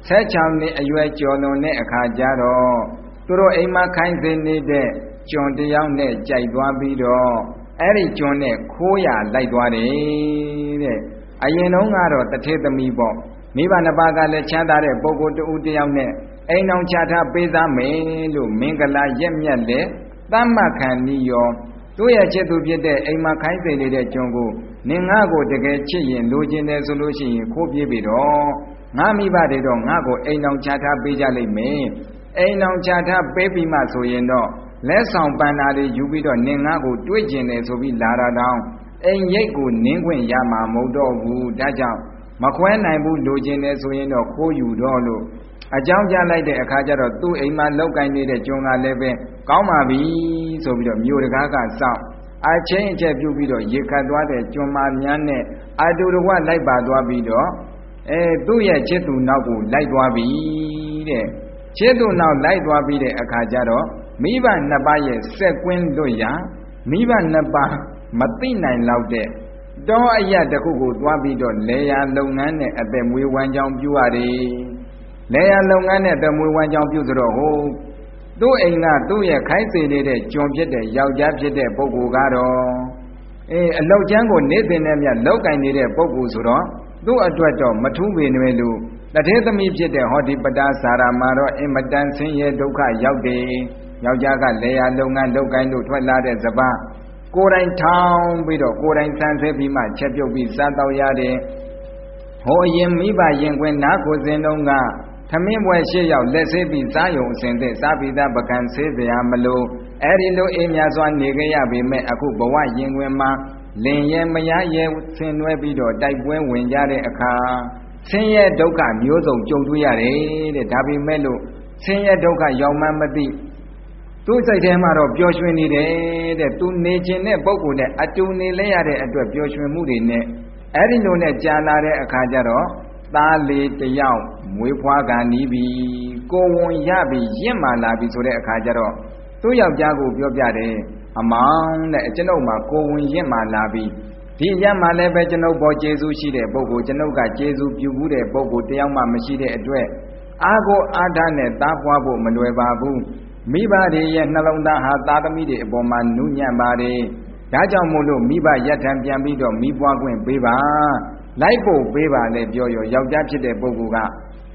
16နှစ်အရွယ်ကျော်လွန်တဲ့အခါကျတော့သူတို့အိမ်မှာခိုင်းစေနေတဲ့ကျွန်တယောက်နဲ့ကြိုက်သွားပြီးတော့အဲ့ဒီကျွန်နဲ့ခိုးရလိုက်သွားတယ်တဲ့အရင်တုန်းကတော့တထေသမီးပေါ့မိဘနှစ်ပါးကလည်းချမ်းသာတဲ့ပုဂ္ဂိုလ်တဦးတယောက်နဲ့အိမ်အောင်ချထားပေးသားမယ်လို့မင်္ဂလာရက်မြတ်လေတမ္မခံနီရောသူ့ရဲ့ချစ်သူဖြစ်တဲ့အိမ်မှာခိုင်းစေနေတဲ့ကျွန်ကိုနင်ငါ့ကိုတကယ်ချစ်ရင်လိုချင်တယ်ဆိုလို့ရှိရင်ခိုးပြေးပြီတော့ငါမိဘတွေတော့ငါ့ကိုအိမ်အောင်ချထားပေးကြလိမ့်မယ်အိမ်အောင်ချထားပေးပြီးမှဆိုရင်တော့လက်ဆောင်ပန်းနာတွေယူပြီးတော့နင်ငါ့ကိုတွေ့ကျင်တယ်ဆိုပြီးလာတာတောင်းအိမ်ရိတ်ကိုနင်းခွင့်ရမှာမဟုတ်တော့ဘူးဒါကြောင့်မခွဲနိုင်ဘူးလိုချင်တယ်ဆိုရင်တော့ခိုးယူတော့လို့အကြောင်းကြားလိုက်တဲ့အခါကျတော့သူ့အိမ်မှာလောက်ကင်နေတဲ့ကျွန်ကလည်းပဲကောင်းပါပြီဆိုပြီးတော့မြို့တကားကစောင့်အချင်းအချက်ပြုပြီးတော့ရေခတ်သွားတဲ့ကျွန်မများနဲ့အတူတကွလိုက်ပါသွားပြီးတော့သူ့ရဲ့ချစ်သူနောက်ကိုလိုက်သွားပြီတဲ့ချစ်သူနောက်လိုက်သွားပြီးတဲ့အခါကျတော့မိဘနှစ်ပါးရဲ့စက်ကွင်းလွတ်ရမိဘနှစ်ပါးမသိနိုင်လောက်တဲ့တောအရတစ်ခုကိုသွားပြီးတော့လေယာလုပ်ငန်းနဲ့အသက်မွေးဝမ်းကြောင်းပြုရတယ်လေယာလုပ်ငန်းနဲ့အသက်မွေးဝမ်းကြောင်းပြုဆိုတော့ဟိုသူ့အိမ်ကသူ့ရဲ့ခိုင်းစေနေတဲ့ကျွန်ဖြစ်တဲ့ယောက်ျားဖြစ်တဲ့ပုဂ္ဂိုလ်ကတော့အလောက်ချမ်းကိုနေသိနေမြလောက်ကင်နေတဲ့ပုဂ္ဂိုလ်ဆိုတော့သူ့အတွက်တော့မထူးပေနွယ်လို့တထေသမီးဖြစ်တဲ့ဟောဒီပတ္တာစာရာမှာတော့အင်မတန်ဆင်းရဲဒုက္ခရောက်တယ်ယောက်ျားကလေယာလုပ်ငန်းလုပ်ကိုင်းလို့ထွက်လာတဲ့စပားကိုယ်တိုင်ထောင်းပြီးတော့ကိုယ်တိုင်ဆန်းဆဲပြီးမှချက်ပြုတ်ပြီးစားတော့ရတယ်ဟောရင်မိဘရင်ခွင်နားကိုစဉ်တော့ကသမင်းပွဲရှေ့ရောက်လက်ဆေးပြီးစားယုံအစဉ်သက်စားပြီးသားပကံဆေးစရာမလိုအဲ့ဒီလိုအေးမြစွာနေခဲ့ရပေမဲ့အခုဘဝရင်ခွင်မှာလင်ရဲမရရဲဆင်နွဲပြီးတော့တိုက်ပွဲဝင်ကြတဲ့အခါဆင်းရဲဒုက္ခမျိုးစုံကြုံတွေ့ရတယ်တဲ့ဒါပေမဲ့လို့ဆင်းရဲဒုက္ခရောက်မှမသိသူ့စိတ်ထဲမှာတော့ပျော်ရွှင်နေတယ်တဲ့သူနေခြင်းတဲ့ပုဂ္ဂိုလ်နဲ့အတူနေလဲရတဲ့အတွက်ပျော်ရွှင်မှုတွေနဲ့အဲ့ဒီလိုနဲ့ကြာလာတဲ့အခါကျတော့သားလေးတယောက်မွေးဖွားကနီးပြီကိုဝန်ရပြီရင့်မာလာပြီဆိုတဲ့အခါကျတော့သူ့ယောက်ျားကိုပြောပြတယ်အမောင်တဲ့ကျွန်ုပ်မှာကိုဝန်ရင့်မာလာပြီဒီရင့်မာလည်းပဲကျွန်ုပ်ပေါ်ကျေးဇူးရှိတဲ့ပုဂ္ဂိုလ်ကျွန်ုပ်ကကျေးဇူးပြုဘူးတဲ့ပုဂ္ဂိုလ်တယောက်မှမရှိတဲ့အတွက်အားကိုအားထားနဲ့သားပွားဖို့မလွယ်ပါဘူးမိဘတွေရဲ့နှလုံးသားဟာသားသမီးတွေအပေါ်မှာနုညံ့ပါတယ်ဒါကြောင့်မို့လို့မိဘရထံပြန်ပြီးတော့မိပွားခွင့်ပေးပါလိုက်ဖို့ပေးပါလေပြောရောယောက်ျားဖြစ်တဲ့ပုဂ္ဂိုလ်က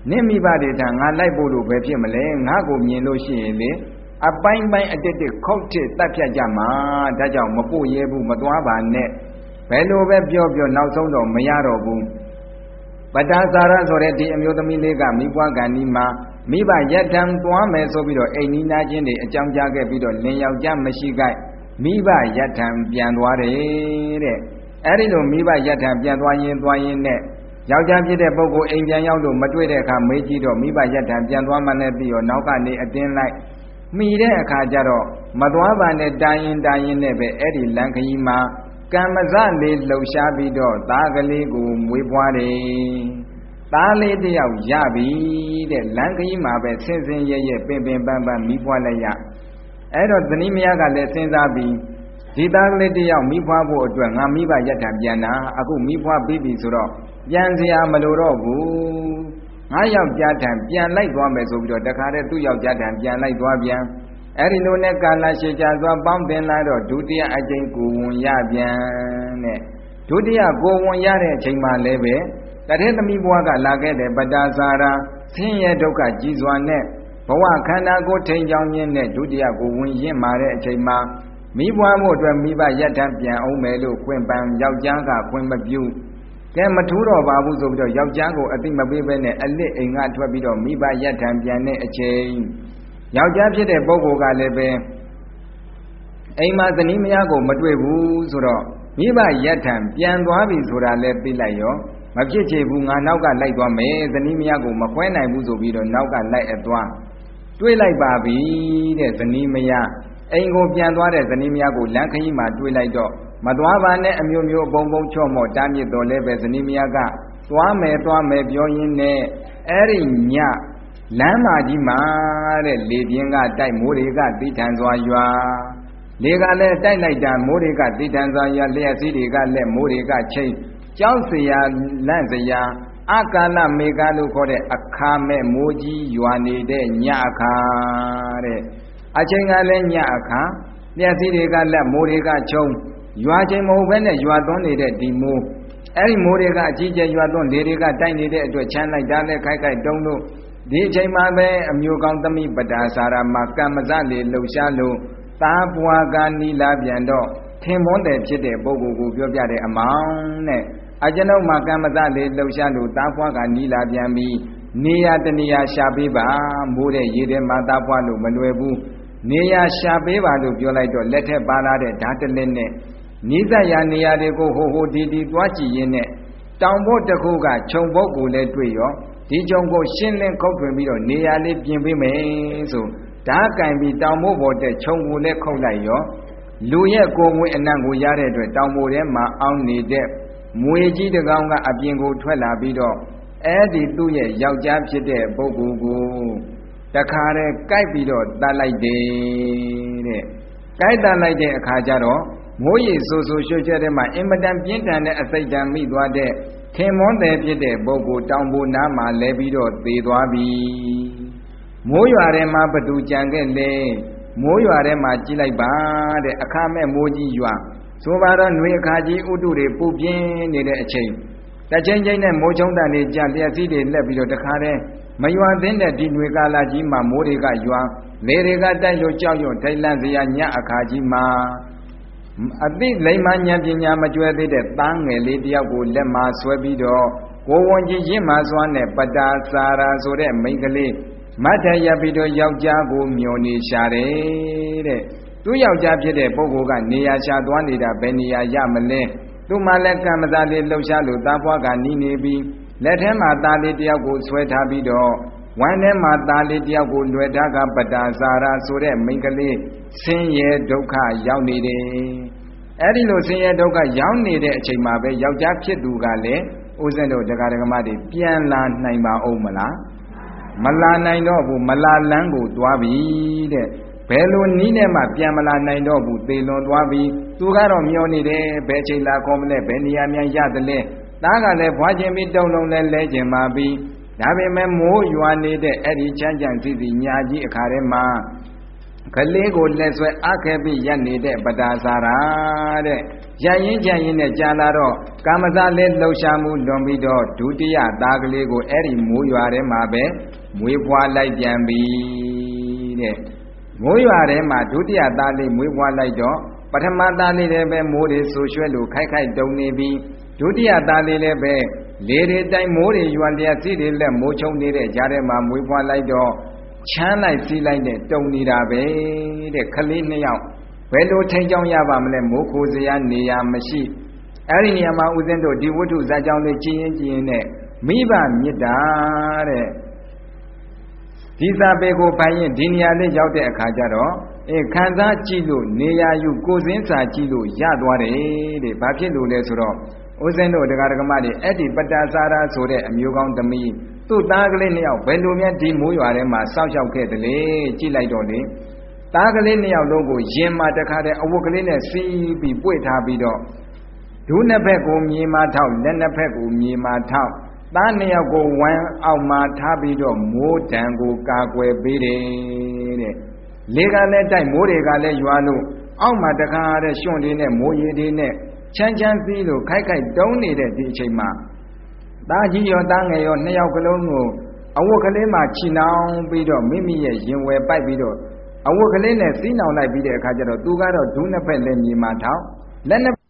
နင့်မိဘတွေထငါလိုက်ဖို့လို့ပဲဖြစ်မလဲငါကိုမြင်လို့ရှိရင်လေအပိုင်းပိုင်းအတစ်တစ်ခုတ်ထစ်တတ်ဖြတ်ကြမှာဒါကြောင့်မပို့ရဲဘူးမသွားပါနဲ့ဘယ်လိုပဲပြောပြောနောက်ဆုံးတော့မရတော့ဘူးပတ္တာစာရဆိုတဲ့ဒီအမျိုးသမီးလေးကမိဘကံဒီမှာမိဘရက်ထံသွားမယ်ဆိုပြီးတော့အိမ်နီးနားချင်းတွေအကြောင်းကြားခဲ့ပြီးတော့လင်ယောက်ျားမရှိကြိုက်မိဘရက်ထံပြန်သွားတယ်တဲ့အဲ့ဒီလိုမိဘရက်ထံပြန်သွားရင်နဲ့ယောက်ျားဖြစ်တဲ့ပုဂ္ဂိုလ်အိမ်ပြန်ရောက်လို့မတွေ့တဲ့အခါမေးကြည့်တော့မိဘရက်ထံပြန်သွားမှလည်းပြီးတော့နောက်ကနေအတင်းလိုက်မိတဲ့အခါကျတော့မသွားပါနဲ့တာရင်နဲ့ပဲအဲ့ဒီလမ်းခရီးမှာကံမစလေးလှုပ်ရှားပြီးတော့သားကလေးကိုမွေးဖွားတယ်သားလေးတယောက်ရပြီတဲ့လမ်းခရီးမှာပဲဆင်းဆင်းရဲရဲပင်ပန်းမိဖွားလိုက်ရအဲ့တော့သနီးမယားကလည်းစဉ်းစားပြီးဒီသားကလေးတယောက်မိဖွားဖို့အတွက်ငါမိဘရက်ထံပြန်တာအခုမိဖွားပြီးပြီဆိုတော့ပြန်စရာမလိုတော့ဘူးငါယောက်ျားထံပြန်လိုက်သွားမယ်ဆိုပြီးတော့တခါတည်းသူ့ယောက်ျားထံပြန်လိုက်သွားပြန်အဲ့ဒီလိုနဲ့ကာလရှည်ကြာသွားပေါင်းတင်လာတော့ဒုတိယအကြိမ်ကိုဝင်ရပြန်တဲ့ဒုတိယကိုဝင်ရတဲ့အချိန်မှလည်းပဲတထေသမီးဘွားကလာခဲ့တဲ့ပတ္တာစာရာဆင်းရဲဒုက္ခကြီးစွာနဲ့ဘဝခန္ဓာကိုထိန်ချောင်းရင်းနဲ့ဒုတိယကိုဝင်ရင့်မာတဲ့အချိန်မှာမိဘွားဖို့အတွက်မိဘရက်ထံပြန်အောင်မယ်လို့ခွင့်ပန်ယောက်ျားကခွင့်မပြုကဲမထူးတော့ပါဘူးဆိုပြီးတော့ယောက်ျားကိုအသိမပေးဘဲနဲ့အလစ်အိမ်ကထွက်ပြီးတော့မိဘရက်ထံပြန်တဲ့အချိန်ယောက်ျားဖြစ်တဲ့ပုဂ္ဂိုလ်ကလည်းပဲအိမ်မှာဇနီးမယားကိုမတွေ့ဘူးဆိုတော့မိဘရက်ထံပြန်သွားပြီဆိုတာလည်းသိလိုက်ရောမဖြစ်ချေဘူးငါနောက်ကလိုက်သွားမယ်ဇနီးမယားကိုမခွဲနိုင်ဘူးဆိုပြီးတော့နောက်ကလိုက်အသွားတွေ့လိုက်ပါပြီတဲ့ဇနီးမယားအိမ်ကိုပြန်သွားတဲ့ဇနီးမယားကိုလမ်းခရီးမှာတွေ့လိုက်တော့မသွားပါနဲ့အမျိုးမျိုးအပုံချော့မော့တားမြစ်တော်လဲပဲဇနီးမယားကသွားမယ်ပြောရင်းနဲ့အဲ့ဒီညလမ်းမကြီးမှာတဲ့လေပြင်းကတိုက်မိုးတွေကတိထန်စွာရွာလေကလည်းတိုက်လိုက်တာမိုးတွေကတိထန်စွာရွာလျှက်စီးတွေကလည်းမိုးတွေကချိန်ကြောက်စရာလန့်စရာအကာလမေကလို့ခေါ်တဲ့အခါမဲ့မိုးကြီးရွာနေတဲ့ညအခါတဲ့အချိန်ကလည်းညအခါလျှက်စီးတွေကလည်းမိုးတွေကချုံရွာချိန်မဟုတ်ဘဲနဲ့ရွာသွန်းနေတဲ့ဒီမိုးအဲ့ဒီမိုးတွေကအကြီးကျယ်ရွာသွန်းလေတွေကတိုက်နေတဲ့အတွက်ချမ်းလိုက်တာနဲ့ခိုက်တုံးလို့ဒီအချိန်မှာပဲအမျိုးကောင်းသမီးပတ္တာစာရမှာကံမစလေလှုပ်ရှားလို့သားပွားကနီလာပြန်တော့ထင်ပွန်းတယ်ဖြစ်တဲ့ပုဂ္ဂိုလ်ကိုပြောပြတဲ့အမောင်းနဲ့အကျွန်ုပ်မှာကံမစလေလှုပ်ရှားလို့သားပွားကနီလာပြန်ပြီးနေရတနေရာရှာပေးပါမိုးတဲ့ရေထဲမှာသားပွားလို့မလွယ်ဘူးနေရာရှာပေးပါလို့ပြောလိုက်တော့လက်ထက်ပါလာတဲ့ဓာတ်တလက်နဲ့နိစ္စရာနေရာတွေကိုဟိုဒီသွားကြည့်ရင်းနဲ့တောင်ဘုတ်တစ်ခုကခြုံဘုတ်ကိုလည်းတွေ့ရောဒီကြုံကိုရှင်းလင်းခုတ်ထွင်ပြီးတော့နေရာလေးပြင်ပေးမယ်ဆိုဓာတ်ကင်ပြီးတောင်မိုးပေါ်တဲ့ခြုံကိုလည်းခုတ်လိုက်ရောလူရဲ့ကိုယ်ဝင်အနံ့ကိုရတဲ့အတွက်တောင်မိုးထဲမှာအောင်းနေတဲ့မွေကြီးတစ်ကောင်ကအပြင်ကိုထွက်လာပြီးတော့အဲ့ဒီသူ့ရဲ့ယောက်ျားဖြစ်တဲ့ပုဂ္ဂိုလ်ကိုတခါတည်းကြိုက်ပြီးတော့တတ်လိုက်တယ်တဲ့ကြိုက်တတ်လိုက်တဲ့အခါကျတော့မိုးရေဆူရွှဲရွှဲထဲမှာအင်မတန်ပြင်းထန်တဲ့အစိတ်ဓာတ်မိသွားတဲ့ထင်မွန်းတယ်ဖြစ်တဲ့ပုဂ္ဂိုလ်တောင်ပေါ်နားမှာလဲပြီးတော့သေသွားပြီမိုးရွာထဲမှာဘသူကြံခဲ့လဲမိုးရွာထဲမှာကြည့်လိုက်ပါတဲ့အခါမဲ့မိုးကြီးရွာဆိုပါတော့နှွေအခါကြီးဥတုတွေပူပြင်းနေတဲ့အချိန်တစ်ချိန်ချိန်နဲ့မိုးချုံတန်တွေကြလျက်စီးတွေလက်ပြီးတော့တခါတည်းမရွာသင်းတဲ့ဒီနှွေကာလကြီးမှာမိုးတွေကရွာလေတွေကတိုက်လို့ကြောက်ရွံ့ထိတ်လန့်စရာညအခါကြီးမှာအသိလိမ္မာဉာဏ်ပညာမကျွဲသေးတဲ့သားငယ်လေးတယောက်ကိုလက်မှာဆွဲပြီးတော့ကိုဝန်ကြီးရင့်မာစွာနဲ့ပတ္တာစာရာဆိုတဲ့မိန်းကလေးမတ်ထရပြီးတော့ယောက်ျားကိုမျောနေရှာတယ်တဲ့သူယောက်ျားဖြစ်တဲ့ပုဂ္ဂိုလ်ကနေရာရှာသွားနေတာဘယ်နေရာရမလဲသူမှလည်းကံမစားလေးလှုပ်ရှားလို့သားဖွားကနီးနေပြီးလက်ထဲမှာသားလေးတယောက်ကိုဆွဲထားပြီးတော့ဝမ်းထဲမှာသားလေးတယောက်ကိုလွယ်ထားကပတ္တာစာရာဆိုတဲ့မိန်းကလေးဆင်းရဲဒုက္ခရောက်နေတယ်အဲ့ဒီလိုဆင်းရဲဒုက္ခရောက်နေတဲ့အချိန်မှာပဲယောက်ျားဖြစ်သူကလည်းဥစ္စာတို့တရားဓမ္မတွေပြန်လာနိုင်ပါဦးမလားမလာနိုင်တော့ဘူးမလာလန်းကိုသွားပြီတဲ့ဘယ်လိုနည်းနဲ့မှပြန်မလာနိုင်တော့ဘူးသေလွန်သွားပြီသူကတော့မျောနေတယ်ဘယ်ချိန်လာခေါ်မလဲဘယ်နေရာမြန်ရသလဲသားကလည်းဖွာခြင်းပြီးတုံလုံးလဲလဲခြင်းပါပြီဒါပေမဲ့မိုးရွာနေတဲ့အဲ့ဒီချမ်းချမ်းစီစီညာကြီးအခါထဲမှာကလေးကိုလက်ဆွဲအခက်ပြီးရက်နေတဲ့ပတ္တာစာရာတဲ့ရရင်ကြံရင်နဲ့ကြာလာတော့ကာမဇလည်းလှုပ်ရှားမှုလွန်ပြီးတော့ဒုတိယသားကလေးကိုအဲ့ဒီမိုးရွာထဲမှာပဲမွေးဖွားလိုက်ပြန်ပြီတဲ့မိုးရွာထဲမှာဒုတိယသားလေးမွေးဖွားလိုက်တော့ပထမသားလေးလည်းပဲမိုးတွေဆူရွှဲလို့ခိုက်ခိုက်တုံနေပြီးဒုတိယသားလေးလည်းပဲလေတွေတိုင်းမိုးတွေရွာလျက်စီးတွေလက်မိုးချုံနေတဲ့ကြားထဲမှာမွေးဖွားလိုက်တော့ချမ်းလိုက်စီးလိုက်နဲ့တုံနေတာပဲတဲ့ခလေးနှစ်ယောက်ဘယ်လိုထိန်ကြောင်းရပါမလဲမိုးခိုစရာနေရာမရှိအဲ့ဒီနေရာမှာဦးဇင်းတို့ဒီဝတ္ထုဇာကြောင်းလေးကြည်ရင်နဲ့မိဘမေတ္တာတဲ့ဒီစာပေကိုပိုင်ရင်ဒီနေရာလေးရောက်တဲ့အခါကျတော့ခံစားကြည့်လို့နေရာယူကိုယ်စင်းစာကြည့်လို့ရသွားတယ်တဲ့ဘာဖြစ်လို့လဲဆိုတော့ဦးဇင်းတို့တရားဓမ္မတွေအဲ့ဒီပတ္တစာရဆိုတဲ့အမျိုးကောင်းသမီးသူ့သားကလေးနှစ်ယောက်ဘယ်လိုများဒီမိုးရွာထဲမှာစောင့်ရှောက်ခဲ့တယ်လေကြည့်လိုက်တော့လေသားကလေးနှစ်ယောက်လုံးကိုရင်မှာတခါတည်းအဝတ်ကလေးနဲ့စီးပြီးပွေ့ထားပြီးတော့ဒူးနှစ်ဖက်ကိုမြေမှာထောက်လက်နှစ်ဖက်ကိုမြေမှာထောက်သားနှစ်ယောက်ကိုဝမ်းအောက်မှာထားပြီးတော့မိုးတံကိုကာကွယ်ပေးတယ်တဲ့လေကလည်းတိုက်မိုးတွေကလည်းရွာလို့အောက်မှာတခါတည်းရွှွန့်လေးနဲ့မိုးရေတွေနဲ့ချမ်းချမ်းစီးလို့ခိုက်ခိုက်တုံးနေတဲ့ဒီအချိန်မှာသားကြီးရောသားငယ်ရောနှစ်ယောက်ကလုံးကိုအဝတ်ကလေးမှာချီနှောင်ပြီးတော့မိမိရဲ့ရင်ဝယ်ပိုက်ပြီးတော့အဝတ်ကလေးနဲ့စီးနှောင်လိုက်ပြီးတဲ့အခါကျတော့သူကတော့ဒူးနှစ်ဖက်လည်းမြေမှာထောက်လက်နှစ်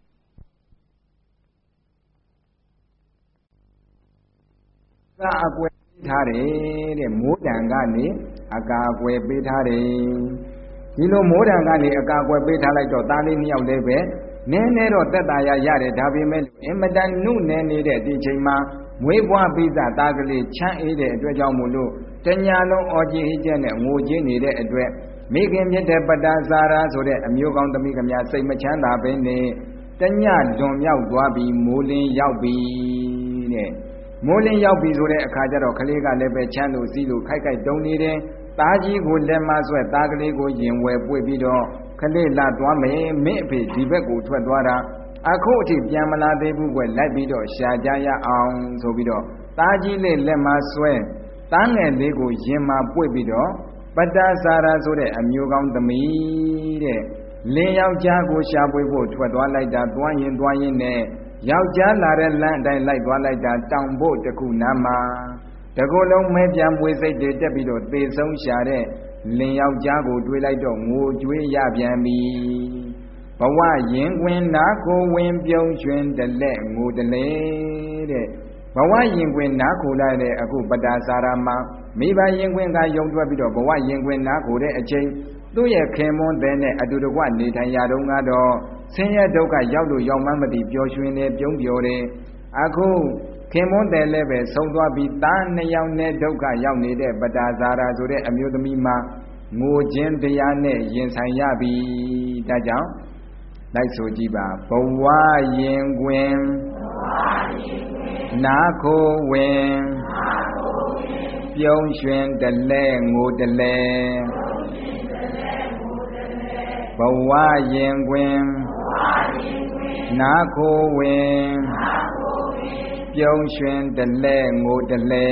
အကွယ်ပေးထားတယ်တဲ့မိုးတံကနေအကာအကွယ်ပေးထားတယ်ဒီလိုမိုးတံကနေအကာအကွယ်ပေးထားလိုက်တော့သားလေးနှစ်ယောက်လည်းပဲနည်းနည်းတော့တက်တာရရတယ်ဒါပေမဲ့အင်မတန်နုနယ်နေတဲ့ဒီချိန်မှာမွေးဖွားပြီးသားကလေးချမ်းအေးတဲ့အတွက်ကြောင့်မို့လို့တညာလုံးအော်ကြီးဟိကျက်နဲ့ငိုကြီးနေတဲ့အတွက်မိခင်မြတ်တဲ့ပတ္တစာရာဆိုတဲ့အမျိုးကောင်းသမီးကများစိတ်မချမ်းသာပဲနဲ့တညလွန်မြောက်သွားပြီးမိုးလင်းရောက်ပြီတဲ့မိုးလင်းရောက်ပြီဆိုတဲ့အခါကျတော့ကလေးကလည်းပဲချမ်းလို့စီးလို့ခိုက်ခိုက်တုံနေတယ်သားကြီးကိုလက်မဆွဲသားကလေးကိုရင်ဝယ်ပွေပြီးတော့ကလေးလာသွားမယ်မင်းအဖေဒီဘက်ကိုထွက်သွားတာအခုအထိပြန်မလာသေးဘူးကွလိုက်ပြီးတော့ရှာကြရအောင်ဆိုပြီးတော့သားကြီးလေးလက်မဆွဲသားငယ်လေးကိုရင်မှာပွေပြီးတော့ပတ္တစာရာဆိုတဲ့အမျိုးကောင်းသမီးတဲ့လင်းယောက်ျားကိုရှာပွေဖို့ထွက်သွားလိုက်တာသွားရင်နဲ့ယောက်ျားလာတဲ့လမ်းအတိုင်းလိုက်သွားလိုက်တာတောင်ဖို့တခုနားမှာတကူလုံးမဲပြန်မွေစိတ်တွေတက်ပြီးတော့သေဆုံးရှာတဲ့လင်းယောက်ျားကိုတွေးလိုက်တော့ငိုကြွေးရပြန်ပြီဘဝရင်ခွင်နာကိုဝင်ပြုံးရွှင်တလက်ငိုတလေတဲ့ဘဝရင်ခွင်နာခိုလိုက်တဲ့အခုပတ္တစာရမှာမိဘရင်ခွင်ကယုံထွက်ပြီးတော့ဘဝရင်ခွင်နာခိုတဲ့အချိန်သူ့ရဲ့ခင်မွန်းတဲ့နဲ့အတူတကွနေထိုင်ရတော့ကတော့ဆင်းရဲဒုက္ခရောက်လို့ရောက်မှမသိပျော်ရွှင်နေပြုံးပျော်တယ်အခုခင်မွန်းတဲ့လည်းပဲဆုံးသွားပြီးသားနှစ်ယောက်နဲ့ဒုက္ခရောက်နေတဲ့ပတ္တစာရာဆိုတဲ့အမျိုးသမီးမှာငိုခြင်းတရားနဲ့ရင်ဆိုင်ရပြီဒါကြောင့်လိုက်ဆိုကြည့်ပါဘဝရင်ခွင်နာခိုဝင်ပြုံးရွှင်တလဲငိုတလဲဘဝရင်ခွင်နာခိုဝင်ပြုံးရွှင်တလဲငိုတလဲ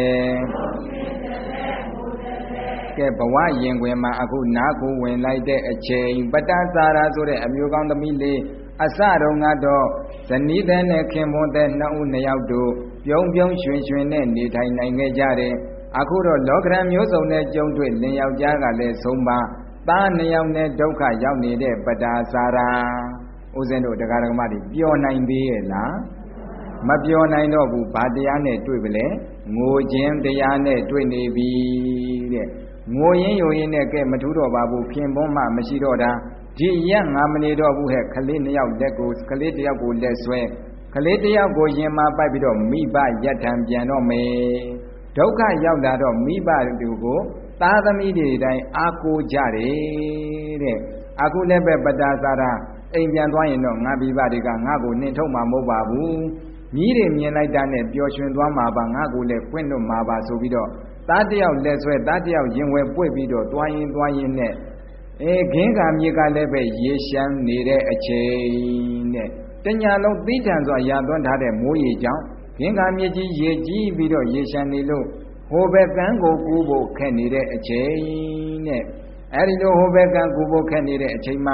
ကဲဘဝရင်ခွင်မှာအခုနာခိုဝင်လိုက်တဲ့အချိန်ပတ္တစာရာဆိုတဲ့အမျိုးကောင်းသမီးလေးအစတုန်းကတော့ဇနီးတဲ့နဲ့ခင်ပွန်းတဲ့နှစ်ဦးနှစ်ယောက်တို့ပြုံးရွှင်ရွှင်နဲ့နေထိုင်နိုင်ခဲ့ကြတယ်အခုတော့လောကရန်မျိုးစုံနဲ့ကြုံတွေ့လင်ယောက်ျားကလည်းဆုံးပါသားနှစ်ယောက်နဲ့ဒုက္ခရောက်နေတဲ့ပတ္တစာရာဦးဇင်းတို့တရားဓမ္မတွေပျော်နိုင်သေးရဲ့လားမပျော်နိုင်တော့ဘူးဘာတရားနဲ့တွေ့ပလဲငိုခြင်းတရားနဲ့တွေ့နေပြီတဲ့ငိုရင်ယိုရင်နဲ့ကဲမထူးတော့ပါဘူးခင်ပွန်းမှမရှိတော့တာဒီရက်ငါမနေတော့ဘူးဟဲ့ကလေးနှစ်ယောက်လက်ကိုကလေးတစ်ယောက်ကိုလက်ဆွဲကလေးတစ်ယောက်ကိုရင်မှာပိုက်ပြီးတော့မိဘရက်ထံပြန်တော့မယ်ဒုက္ခရောက်လာတော့မိဘတွေကိုသားသမီးတွေတိုင်းအားကိုးကြတယ်တဲ့အခုလည်းပဲပတ္တစာရာအိမ်ပြန်သွားရင်တော့ငါမိဘတွေကငါ့ကိုနှင်ထုတ်မှာမဟုတ်ပါဘူးမြည်တွေမြင်လိုက်တာနဲ့ပျော်ရွှင်သွားမှာပါငါ့ကိုလည်းဖွင့်လွတ်မှာပါဆိုပြီးတော့သားတယောက်လက်ဆွဲသားတယောက်ရင်ဝယ်ပွေ့ပြီးတော့သွားရင်နဲ့ခင်းကမြေကလည်းပဲရေရှမ်းနေတဲ့အချိန်နဲ့တညာလုံးသီးထန်စွာရာသွန်းထားတဲ့မိုးရေကြောင့်ခင်းကမြေကြီးရေကြီးပြီးတော့ရေရှမ်းနေလို့ဟိုဘက်ကန်းကိုကူးဖို့ခက်နေတဲ့အချိန်နဲ့အဲဒီလိုဟိုဘက်ကန်းကူးဖို့ခက်နေတဲ့အချိန်မှာက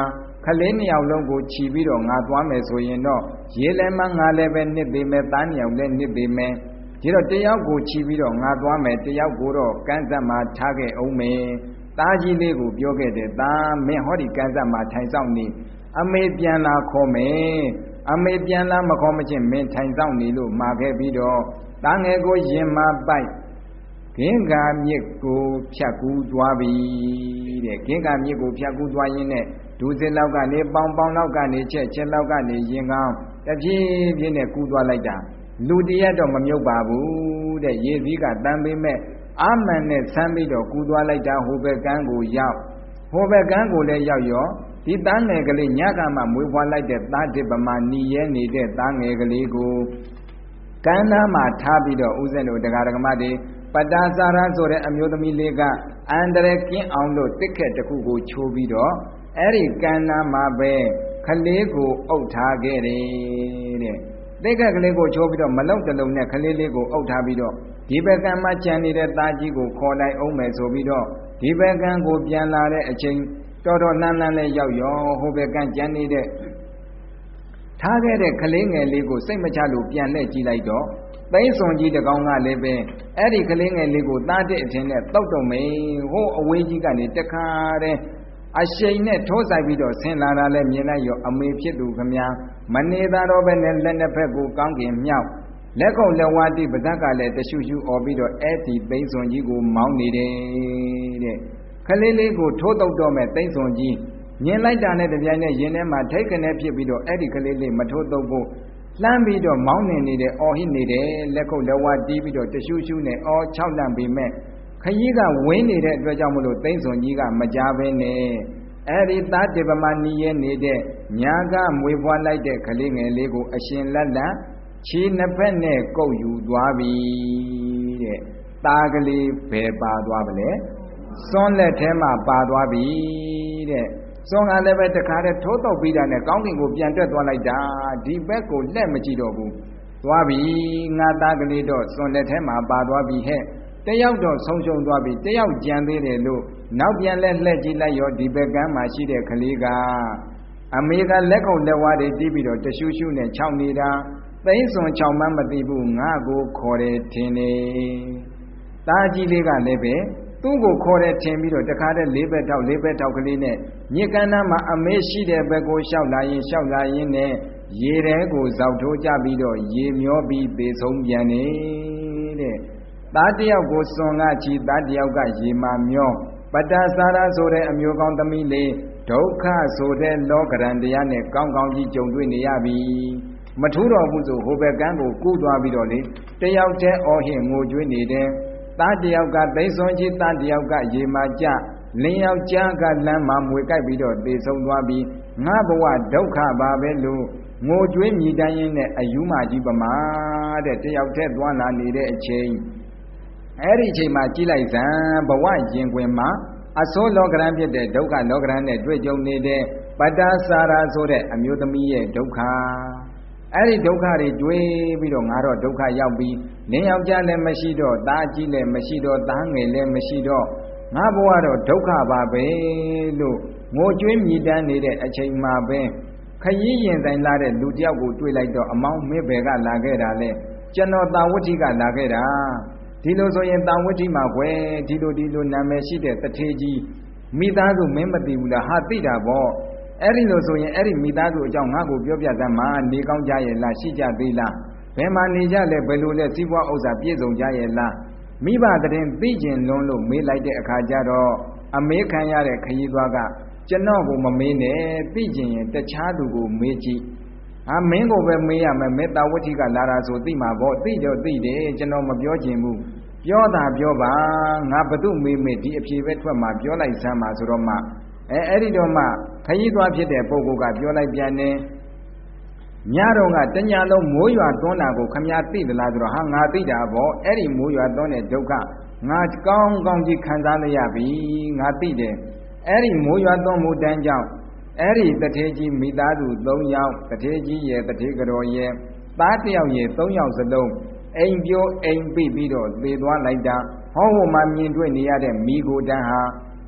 ခလေးနှစ်ယောက်လုံးကိုခြီးပြီးတော့ငါသွားမယ်ဆိုရင်တော့ရေလည်းမငါလည်းပဲနစ်သေးမယ်သားနှစ်ယောက်လည်းနစ်သေးမယ်ဒီတော့တယောက်ကိုခြီးပြီးတော့ငါသွားမယ်တယောက်ကိုတော့ကန်းဆက်မှာထားခဲ့အောင်မယ်သားကြီးလေးကိုပြောခဲ့တယ်သားမင်းဟောဒီကန်းဆက်မှာထိုင်ဆောင်နေအမေပြန်လာခေါ်မယ်အမေပြန်လာမခေါ်မချင်းမင်းထိုင်ဆောင်နေလို့မှာခဲ့ပြီးတော့သားငယ်ကိုရင်မပိုက်ဂင်္ဂာမြစ်ကိုဖြတ်ကူးသွားပြီတဲ့ဂင်္ဂာမြစ်ကိုဖြတ်ကူးသွားရင်းနဲ့ဒုစစ်လောက်ကနေပေါင်လောက်ကနေချက်လောက်ကနေရင်ကောင်းတဖြည်းဖြည်းနဲ့ကူးသွားလိုက်တာလူတရက်တော့မမြုပ်ပါဘူးတဲ့ရေစည်းကတန်းပေးမဲ့အာမန်နဲ့ဆမ်းပြီးတော့ကူးသွားလိုက်တာဟိုဘက်ကန်းကိုရောက်ဟိုဘက်ကန်းကိုလည်းရောက်ရောဒီသားငယ်ကလေးညကမှမွေးဖွားလိုက်တဲ့သားတစ်ပမာနီရဲနေတဲ့သားငယ်ကလေးကိုကန်းသားမှာထားပြီးတော့ဦးဇင်းတို့တရားဓမ္မတွေပတ္တာစာရဆိုတဲ့အမျိုးသမီးလေးကအန္တရာယ်ကင်းအောင်လို့တစ်ခက်တစ်ခုကိုချိုးပြီးတော့အဲ့ဒီကန်းသားမှာပဲခလေးကိုအုပ်ထားခဲ့တယ်တဲ့တစ်ခက်ကလေးကိုချိုးပြီးတော့မလုံတလုံးနဲ့ခလေးလေးကိုအုပ်ထားပြီးတော့ဒီဘက်ကမှကြံနေတဲ့သားကြီးကိုခေါ်လိုက်အောင်မယ်ဆိုပြီးတော့ဒီဘက်ကန်းကိုပြန်လာတဲ့အချိန်တော်တော်လှမ်းလေးရောက်ရောဟိုဘက်ကန်းကြံနေတဲ့ထားခဲ့တဲ့ကလေးငယ်လေးကိုစိတ်မချလို့ပြန်လှည့်ကြည့်လိုက်တော့သိန်းစွန်ကြီးတကောင်ကလည်းပဲအဲ့ဒီကလေးငယ်လေးကိုသားတဲ့အထင်နဲ့တောက်တော့မေဟိုအဝေးကြီးကနေတခါတဲ့အရှိန်နဲ့ထိုးဆိုင်ပြီးတော့ဆင်းလာတာလည်းမြင်လိုက်ရောအမေဖြစ်သူခမညာမနေသာတော့ပဲနဲ့လက်နှစ်ဖက်ကိုကောင်းကင်မြောက်လက်ကုပ်လက်ဝါးတိပဇက်ကလည်းတရှုရှုអော်ပြီးတော့အဲ့ဒီသိန်းစွန်ကြီးကိုမောင်းနေတယ်တဲ့ခလေးလေးကိုထိုးတုတ်တော့မဲ့သိန်းစွန်ကြီးမြင်လိုက်တာနဲ့တပြိုင်နက်ရင်ထဲမှာထိတ်ကနေဖြစ်ပြီးတော့အဲ့ဒီကလေးလေးမထိုးတုတ်ဖို့လှမ်းပြီးတော့မောင်းနေတယ်အော်ဟစ်နေတယ်လက်ကုပ်လက်ဝါးတီးပြီးတော့တရှုရှုနဲ့အော်၆လန့်ပြီးမဲ့ခကြီးကဝင်းနေတဲ့အတွက်ကြောင့်မလို့သိန်းစွန်ကြီးကမကြဘဲနဲ့အဲ့ဒီသားတေပမာနီးရဲနေတဲ့ညာကမွေဖွားလိုက်တဲ့ကလေးငယ်လေးကိုအရှင်လက်လက်ခြေနှစ်ဖက်နဲ့ကုတ်ယူသွားပြီတဲ့သားကလေးဘယ်ပါသွားပါလဲစွန်းလက်ထဲမှာပါသွားပြီတဲ့စွန်းကလည်းပဲတခါတည်းထိုးတော့ပြီးတာနဲ့ကောင်းကင်ကိုပြန်တက်သွားလိုက်တာဒီဘက်ကိုလက်မကြည့်တော့ဘူးသွားပြီငါသားကလေးတော့စွန်းလက်ထဲမှာပါသွားပြီဟဲ့တယောက်တော့ဆုံးရှုံးသွားပြီတယောက်ကြံသေးတယ်လို့နောက်ပြန်လဲလှည့်ကြည့်လိုက်ရောဒီဘက်ကမ်းမှာရှိတဲ့ကလေးကအမေကလက်ကုပ်လက်ဝါးတွေတီးပြီးတော့တရှုရှုနဲ့ခြောက်နေတာသိန်းစွန်6မှန်းမသိဘူးငါကိုခေါ်တယ်ထင်နေသားကြီးလေးကလည်းပဲသူ့ကိုခေါ်တယ်ထင်ပြီးတော့တခါတည်းလေးဘက်ထောက်ကလေးနဲ့မြစ်ကမ်းနားမှာအမေရှိတဲ့ဘက်ကိုလျှောက်လာရင်နဲ့ရေထဲကိုဇောက်ထိုးကြပြီးတော့ရေမျောပြီးသေဆုံးပြန်နေတဲ့သားတယောက်ကိုစွန်ကချီသားတယောက်ကရေမာမျောပတ္တစာရဆိုတဲ့အမျိုးကောင်းသမီးလေးဒုက္ခဆိုတဲ့လောကရန်တရားနဲ့ကောင်းကောင်းကြီးကြုံတွေ့နေရပြီမထူးတော်ဘူးဆိုဟိုဘက်ကန်းကိုကူးသွားပြီးတော့လေတယောက်တည်းအော်ဟင်ငိုကြွေးနေတယ်သားတယောက်ကသိန်းစွန်ကြီးသားတယောက်ကရေမာကြလင်းယောက်ကြားကလမ်းမှာမွေကြိုက်ပြီးတော့သေဆုံးသွားပြီးငါဘဝဒုက္ခပါပဲလို့ငိုကြွေးမြည်တမ်းရင်းနဲ့အယူမကြီးပမာတဲ့တယောက်တည်းသွားလာနေတဲ့အချိန်အဲ့ဒီအချိန်မှာကြည့်လိုက်စမ်းဘဝရင်ခွင်မှာအစိုးလောကရန်ဖြစ်တဲ့ဒုက္ခလောကရန်နဲ့တွေ့ကြုံနေတဲ့ပတ္တစာရဆိုတဲ့အမျိုးသမီးရဲ့ဒုက္ခအဲ့ဒီဒုက္ခတွေတွေးပြီးတော့ငါတော့ဒုက္ခရောက်ပြီးလင်းယောက်ျားလည်းမရှိတော့သားကြီးလည်းမရှိတော့သားငယ်လည်းမရှိတော့ငါဘဝတော့ဒုက္ခပါပဲလို့ငိုကြွေးမြည်တမ်းနေတဲ့အချိန်မှာပဲခရီးရင်ဆိုင်လာတဲ့လူတယောက်ကိုတွေ့လိုက်တော့အမောင်းမင်းဘယ်ကလာခဲ့တာလဲကျွန်တော်တာဝဋ္ဌိကလာခဲ့တာဒီလိုဆိုရင်တာဝဋ္ဌိမှာကွယ်ဒီလိုနာမည်ရှိတဲ့တထေကြီးမိသားစုမင်းမသိဘူးလားဟာသိတာပေါ့အဲ့ဒီလိုဆိုရင်အဲ့ဒီမိသားစုအကြောင်းငါ့ကိုပြောပြသမ်းမှာနေကောင်းကြရဲ့လားရှိကြသေးလားဘယ်မှာနေကြလဲဘယ်လိုလဲစီးပွားဥစ္စာပြည့်စုံကြရဲ့လားမိဘတဲ့သိကျင်လွန်းလို့မေးလိုက်တဲ့အခါကျတော့အမေးခံရတဲ့ခရီးသွားကကျွန်တော်ကိုမမေးနဲ့သိကျင်ရင်တခြားသူကိုမေးကြည့်မင်းကိုပဲမေးရမယ်မေတ္တာဝဋ္ဌိကလာတာဆိုသိမှာပေါ့သိတော့သိတယ်ကျွန်တော်မပြောချင်ဘူးပြောတာပြောပါငါဘသူမေးမေးဒီအဖြေပဲထွက်မှာပြောလိုက်စမ်းပါဆိုတော့မှအဲ့ဒီတော့မှခရီးသွားဖြစ်တဲ့ပုဂ္ဂိုလ်ကပြောလိုက်ပြန်နေညတော့ကတညလုံးမိုးရွာသွန်းတာကိုခမည်းသိသလားဆိုတော့ဟာငါသိတာပေါ့အဲ့ဒီမိုးရွာသွန်းတဲ့ဒုက္ခငါကောင်းကောင်းကြီးခံစားလိုက်ရပြီငါသိတယ်အဲ့ဒီမိုးရွာသွန်းမှုတန်းကြောင့်အဲ့ဒီတထေကြီးမိသားစု3ယောက်တထေကြီးရဲ့တထေကတော်ရဲ့သား1ယောက်ရဲ့3ယောက်စလုံးအိမ်ပြိုအိမ်ပိပြီးတော့သေသွားလိုက်တာဟောဟိုမှာမြင်တွေ့နေရတဲ့မိကိုတန်းဟာ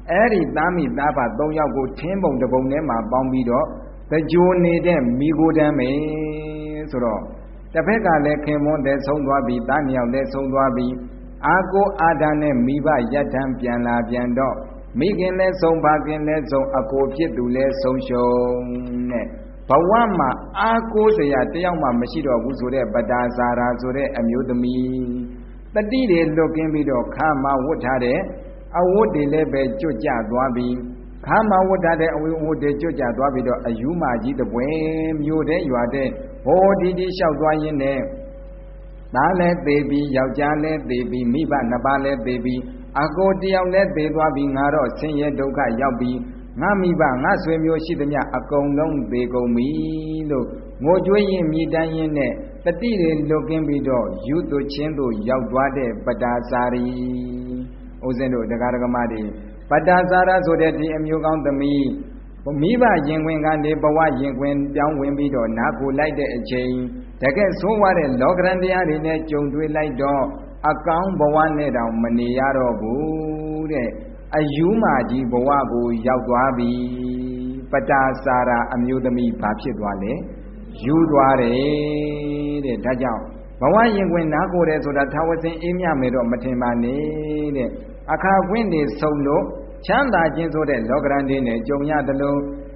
အဲ့ဒီသားမိသားဖ3ယောက်ကိုထင်းပုံတစ်ပုံထဲမှာပေါင်းပြီးတော့တကြိုနေတဲ့မိကိုတမ်းမယ်ဆိုတော့တစ်ဖက်ကလည်းခင်မွန်းတဲ့ဆုံးသွားပြီးသား2ယောက်လည်းဆုံးသွားပြီးအာကိုအာဒါနဲ့မိဘယတ်ထံပြန်လာပြန်တော့မိခင်လည်းဆုံးဖခင်လည်းဆုံးအကိုဖြစ်သူလည်းဆုံးရှုံးနဲ့ဘဝမှာအာကိုစရာတယောက်မှမရှိတော့ဘူးဆိုတဲ့ပဒါဇာရာဆိုတဲ့အမျိုးသမီးတတိတွေလွတ်ကင်းပြီးတော့ခါမှာဝတ်ထားတဲ့အဝတ်တွေလည်းပဲကျွတ်ကျသွားပြီးခါမှာဝတ်ထားတဲ့အဝတ်တွေကျွတ်ကျသွားပြီးတော့အယူမကြီးတပွဲမြို့တဲ့ရွာတဲ့ဟောဒီလျှောက်သွားရင်းနဲ့သားလည်းသေးပြီးယောက်ျားလည်းသေးပြီးမိဘ2ပါးလည်းသေးပြီးအကိုတယောက်လည်းသေးသွားပြီးငါတော့ဆင်းရဲဒုက္ခရောက်ပြီးငါမိဘငါဆွေမျိုးရှိသမျှအကုန်လုံးသေကုန်ပြီလို့ငိုကြွေးရင်မြည်တမ်းရင်းနဲ့တတိတွေလွတ်ကင်းပြီးတော့ယူသွချင်းတို့ရောက်သွားတဲ့ပဒါစာရီဦးဇင်းတို့တရားဓမ္မတွေပဒါစာရဆိုတဲ့ဒီအမျိုးကောင်းသမီးမိဘရင်ခွင်ကနေဘဝရင်ခွင်ပြောင်းဝင်ပြီးတော့နာကိုလိုက်တဲ့အချိန်တကယ်ဆိုးဝါးတဲ့လောကရန်တရားတွေနဲ့ကြုံတွေ့လိုက်တော့အကောင်းဘဝနဲ့တောင်မနေရတော့ဘူးတဲ့အယူမကြီးဘဝကိုရောက်သွားပြီပတာစာရာအမျိုးသမီးဘာဖြစ်သွားလဲယူသွားတယ်တဲ့ဒါကြောင့်ဘဝရင်ခွင်နာကိုတယ်ဆိုတာထာဝစဉ်အေးမြမယ်တော့မထင်ပါနဲ့တဲ့အခါခွင့်တွေဆုံးလို့ချမ်းသာခြင်းဆိုတဲ့လောကရန်တွေနဲ့ကြုံရသလို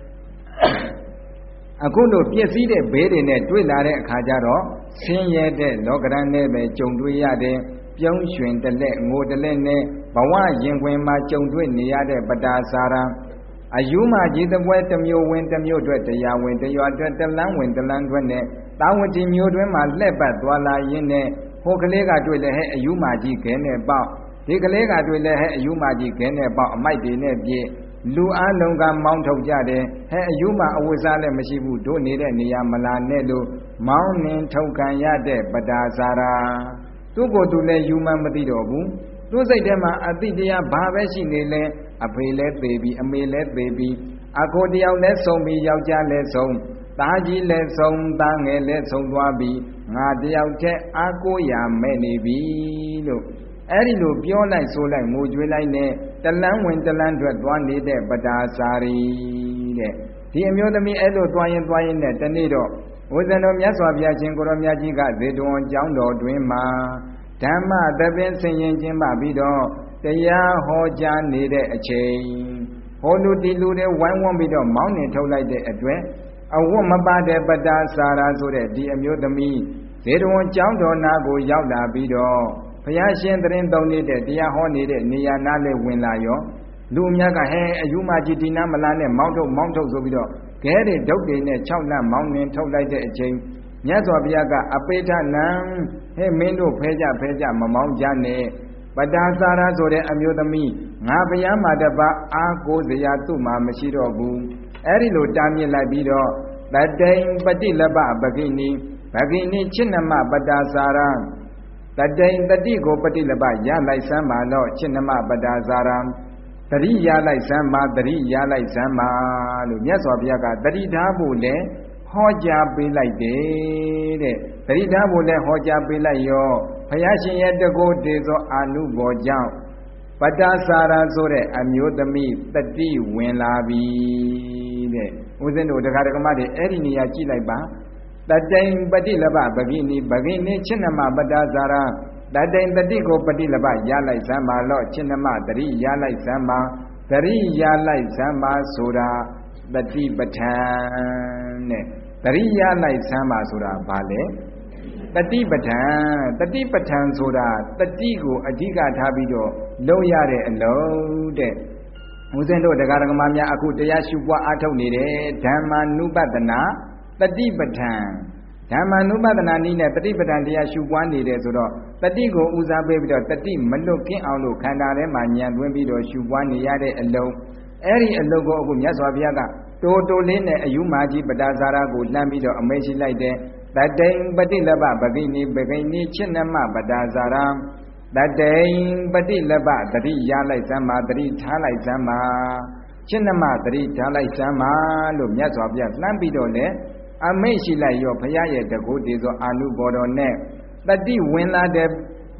အခုလိုပြည့်စည်တဲ့ဘေးတွေနဲ့တွေ့လာတဲ့အခါကျတော့ဆင်းရဲတဲ့လောကရန်နဲ့ပဲကြုံတွေ့ရတယ်ပြုံးရွှင်တလက်ငိုတလက်နဲ့ဘဝရင်ခွင်မှာကြုံတွေ့နေရတဲ့ပဒါစာရံအယူမကြီးတပွဲတစ်မျိုးဝင်တစ်မျိုးအတွက်တရားဝင်တရွာအတွက်တလန်းဝင်တလန်းထွက်နဲ့တာဝတိမျိုးတွင်မှာလှည့်ပတ်သွားလာရင်းနဲ့ဟိုကလေးကတွေ့လဲဟဲ့အယူမကြီးခဲနဲ့ပေါက်ဒီကလေးကတွေ့လဲဟဲ့အယူမကြီးခဲနဲ့ပေါက်အမိုက်တွေနဲ့ပြည့်လူအလုံးကမောင်းထုတ်ကြတယ်ဟဲ့အယူမအဝတ်စားလည်းမရှိဘူးတို့နေတဲ့နေရာမလာနဲ့လို့မောင်းနှင်ထုတ်ခံရတဲ့ပဒါစာရာသူ့ကိုယ်သူလည်းယူမှမသိတော့ဘူးသူ့စိတ်ထဲမှာအတိတရားဘာပဲရှိနေလဲအဖေလည်းသေပြီအမေလည်းသေပြီအကိုတယောက်လည်းဆုံးပြီယောက်ျားလည်းဆုံးသားကြီးလည်းဆုံးသားငယ်လည်းဆုံးသွားပြီငါတယောက်တည်းအာကိုရာမဲ့နေပြီလို့အဲ့ဒီလိုပြောလိုက်ဆိုလိုက်ငိုကြွေးလိုက်နဲ့တလန်းဝင်တလန်းထွက်သွားနေတဲ့ပဒါစာရီတဲ့ဒီအမျိုးသမီးအဲ့လိုသွားရင်နဲ့တနေ့တော့ဝိဇ္ဇံတော်မြတ်စွာဘုရားရှင်ကိုရောမြတ်ကြီးကဇေတဝန်ကျောင်းတော်တွင်မှာဓမ္မသဘင်ဆင်ရင်ကျင်းပပြီးတော့တရားဟောကြားနေတဲ့အချိန်ဟောလူဒီလူတွေဝိုင်းဝန်းပြီးတော့မောင်းနှင်ထုတ်လိုက်တဲ့အတွက်အဝတ်မပါတဲ့ပဒါစာရာဆိုတဲ့ဒီအမျိုးသမီးဇေတဝန်ကျောင်းတော်နာကိုရောက်လာပြီးတော့ဘုရားရှင်သရင်သုံးနေတဲ့တရားဟောနေတဲ့နေရာနားလေးဝင်လာရောလူအများကဟဲအယူမကြီးဒီနားမလားနဲ့မောင်းထုတ်ဆိုပြီးတော့ခဲတွေဒုတ်တွေနဲ့6လမောင်းနှင်ထုတ်လိုက်တဲ့အချိန်မြတ်စွာဘုရားကအပိဋ္ဌနံဟဲ့မင်းတို့ဖဲကြမမောင်းကြနဲ့ပဒါစာရာဆိုတဲ့အမျိုးသမီးငါဘုရားမှာတပါအာကိုစရာသူ့မှာမရှိတော့ဘူးအဲ့ဒီလိုတားမြစ်လိုက်ပြီးတော့တတိန်ပฏิလပပဂိနီချစ်နမပဒါစာရာတတိန်တတိကိုပฏิလပရလိုက်စမ်းပါတော့ချစ်နမပဒါစာရာတတိရလိုက်စမ်းပါလို့မြတ်စွာဘုရားကတတိထားဖို့လဲဟောကြားပေးလိုက်တယ်တဲ့တတိထားဖို့လဲဟောကြားပေးလိုက်ရောဘုရားရှင်ရဲ့တကုတေသောအာနုဘောကြောင့်ပဒါစာရာဆိုတဲ့အမျိုးသမီးတတိဝင်လာပြီတဲ့ဦးဇင်းတို့တရားဓမ္မတွေအဲ့ဒီနေရာကြည့်လိုက်ပါတတိန်ပฏิလပပဂိနီချစ်နမပဒါစာရာတတိန်တတိကိုပฏิလပရလိုက်စမ်းပါလို့ချစ်နမတတိရလိုက်စမ်းပါတတိရလိုက်စမ်းပါဆိုတာတတိပဋ္ဌာန်နဲ့တတိရလိုက်စမ်းပါဆိုတာဘာလဲတတိပဋ္ဌာန်ဆိုတာတတိကိုအဓိကထားပြီးတော့လုပ်ရတဲ့အလုံးတဲ့ဦးဇင်းတို့တရားဓမ္မများအခုတရားရှုပွားအားထုတ်နေတဲ့ဓမ္မာနုပဒနာတတိပဋ္ဌာန်ဓမ္မာနုပဒနာနည်းနဲ့တတိပဋ္ဌာန်တရားရှုပွားနေတယ်ဆိုတော့တတိကိုဦးစားပေးပြီးတော့တတိမလွတ်ကင်းအောင်လို့ခန္ဓာထဲမှာဉာဏ်သွင်းပြီးတော့ရှုပွားနေရတဲ့အလုံးအဲ့ဒီအလုံးကိုအခုမြတ်စွာဘုရားကတိုးလေးနဲ့အယူမာကြီးပဒါစာရာကိုလှမ်းပြီးတော့အမေရှိလိုက်တဲ့တတိန်ပฏิလပပဂိနီချစ်နမပဒါစာရာတတိန်ပฏิလပတတိရလိုက်စမ်းပါတတိထားလိုက်စမ်းပါချစ်နမတတိထားလိုက်စမ်းပါလို့မြတ်စွာဘုရားလှမ်းပြီးတော့လေအမိတ်ရှိလိုက်ရောဘုရားရဲ့တကုတေသောအာနုဘော်တော်နဲ့တတိဝင်လာတဲ့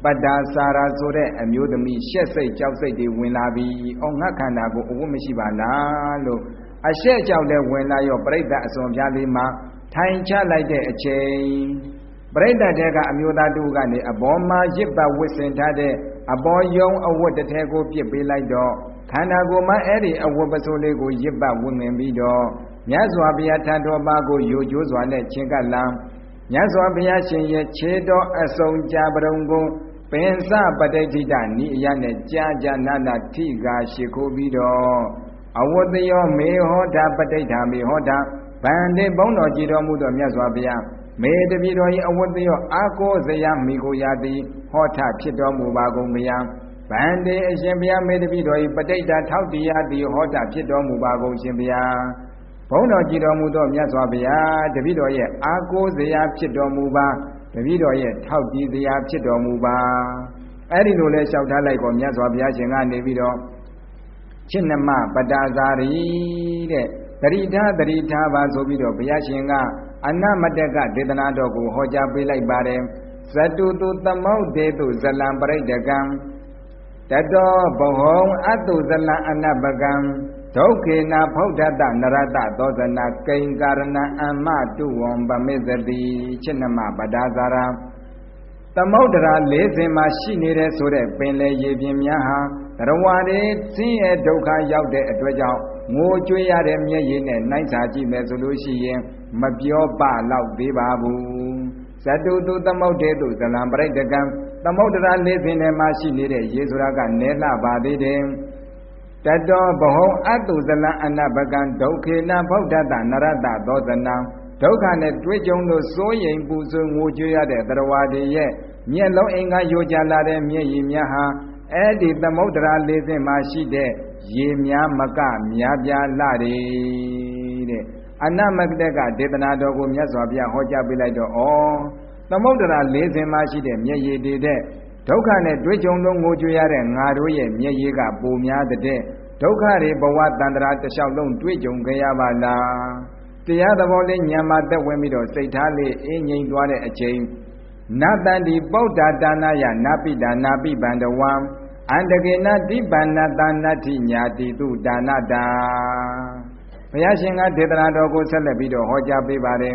ပတ္တာစာရာဆိုတဲ့အမျိုးသမီးရှက်စိတ်ကြောက်စိတ်တွေဝင်လာပြီ။အော်ငါခန္ဓာကိုအဝတ်မရှိပါလားလို့အရှက်ကြောက်တဲ့ဝင်လာရောပြိဿအစွန်ပြားလေးမှာထိုင်ချလိုက်တဲ့အချိန်ပြိဿတဲ့ကအမျိုးသားတို့ကနေအပေါ်မှာရစ်ပတ်ဝစ်စင်ထားတဲ့အပေါ်ယုံအဝတ်တစ်ထည်ကိုပြစ်ပေးလိုက်တော့ခန္ဓာကိုယ်မှာအဲ့ဒီအဝတ်ပစိုးလေးကိုရစ်ပတ်ဝစ်ငင်ပြီးတော့မြတ်စွာဘုရားထံတော်ပါကိုယိုကျိုးစွာနဲ့ချင်းကပ်လာမြတ်စွာဘုရားရှင်ရဲ့ခြေတော်အစုံကြာပရုံကိုပင်စပဋိဋ္ဌိတနိအယနဲ့ကြာကြာနာနာထိကာရှိခိုးပြီးတော့အဝတ္တယောမေဟောတာပဋိဋ္ဌာမေဟောတာဗန္တိဘုန်းတော်ကြည်တော်မူသောမြတ်စွာဘုရားမေတ္တပိတော်၏အဝတ္တယောအာကိုဇယမိကိုရာတိဟောထဖြစ်တော်မူပါကုန်မြတ်ဗန္တိအရှင်ဘုရားမေတ္တပိတော်၏ပဋိဋ္ဌာထောက်တရားတိဟောထဖြစ်တော်မူပါကုန်ရှင်ဘုရားဘုန်းတော်ကြည်တော်မူသောမြတ်စွာဘုရားတပိတော်ရဲ့အာကိုဇယဖြစ်တော်မူပါတပိတော်ရဲ့ထောက်ကြည်တရားဖြစ်တော်မူပါအဲ့ဒီလိုလဲလျှောက်ထားလိုက်တော့မြတ်စွာဘုရားရှင်ကနေပြီးတော့ချစ်နမပတ္တာဇာရီတဲ့တရိထားပါဆိုပြီးတော့ဘုရားရှင်ကအနမတကဒေသနာတော်ကိုဟောကြားပေးလိုက်ပါတယ်ဇတုတုသမုတ်တေတုဇလံပရိဒကံတတောဘဟုံအတုဇလံအနပကံဒုက္ခေနာဖုဒ္ဓတနရတသောဇနာကိဉ္ကာရဏအမတုဝံပမေသတိချစ်နမပတ္တာဇာရာသမုဒ္ဒရာ40မှာရှိနေတဲ့ဆိုတဲ့ပင်လေရေပြင်များဟာတရဝါတွေဆင်းရဲဒုက္ခရောက်တဲ့အတွက်ကြောင့်ငိုကြွေးရတဲ့မျက်ရည်နဲ့နှိုင်းစာကြည့်မယ်ဆိုလို့ရှိရင်မပြောပလောက်သေးပါဘူးဇတုတုသမုဒ္ဒေတုဇလံပရိဒကံသမုဒ္ဒရာ40ထဲမှာရှိနေတဲ့ရေဆိုတာကနဲလှပါသေးတယ်တတောဘဟုံအတုဇလံအနဘကံဒုက္ခေနဗုဒ္ဓတနရတသောဇနံဒုက္ခနဲ့တွေ့ကြုံလို့စိုးရိမ်ပူဆွေးငိုကြွေးရတဲ့တရားဝါတွေရဲ့မျက်လုံးအင်္ဂါယိုကျလာတဲ့မျက်ရည်များဟာအဲ့ဒီသမုဒ္ဒရာ40မှာရှိတဲ့ရေများမကများပြားလာတယ်တဲ့အနမကတကဒေသနာတော်ကိုမြတ်စွာဘုရားဟောကြားပေးလိုက်တော့ဩသမုဒ္ဒရာ40မှာရှိတဲ့မျက်ရည်တွေတဲ့ဒုက္ခနဲ့တွေ့ကြုံလို့ငိုကြွေးရတဲ့ငါတို့ရဲ့မျက်ရည်ကပိုများတဲ့ဒုက္ခတွေဘဝတန္တရာတစ်လျှောက်လုံးတွေ့ကြုံကြရပါလားတရားသဘောလေးဉာဏ်မှာသက်ဝင်ပြီးတော့စိတ်ထားလေးအင်းငြိမ်သွားတဲ့အချိန်နတန္တိပုဒ္ဒဒါနယနာပိဒါနာပိဗန္ဒဝံအန္တကေနတိပန္နတာနတ္ထိညာတိတုဒါနတာဘုရားရှင်ကဒေသနာတော်ကိုဆက်လက်ပြီးတော့ဟောကြားပေးပါတယ်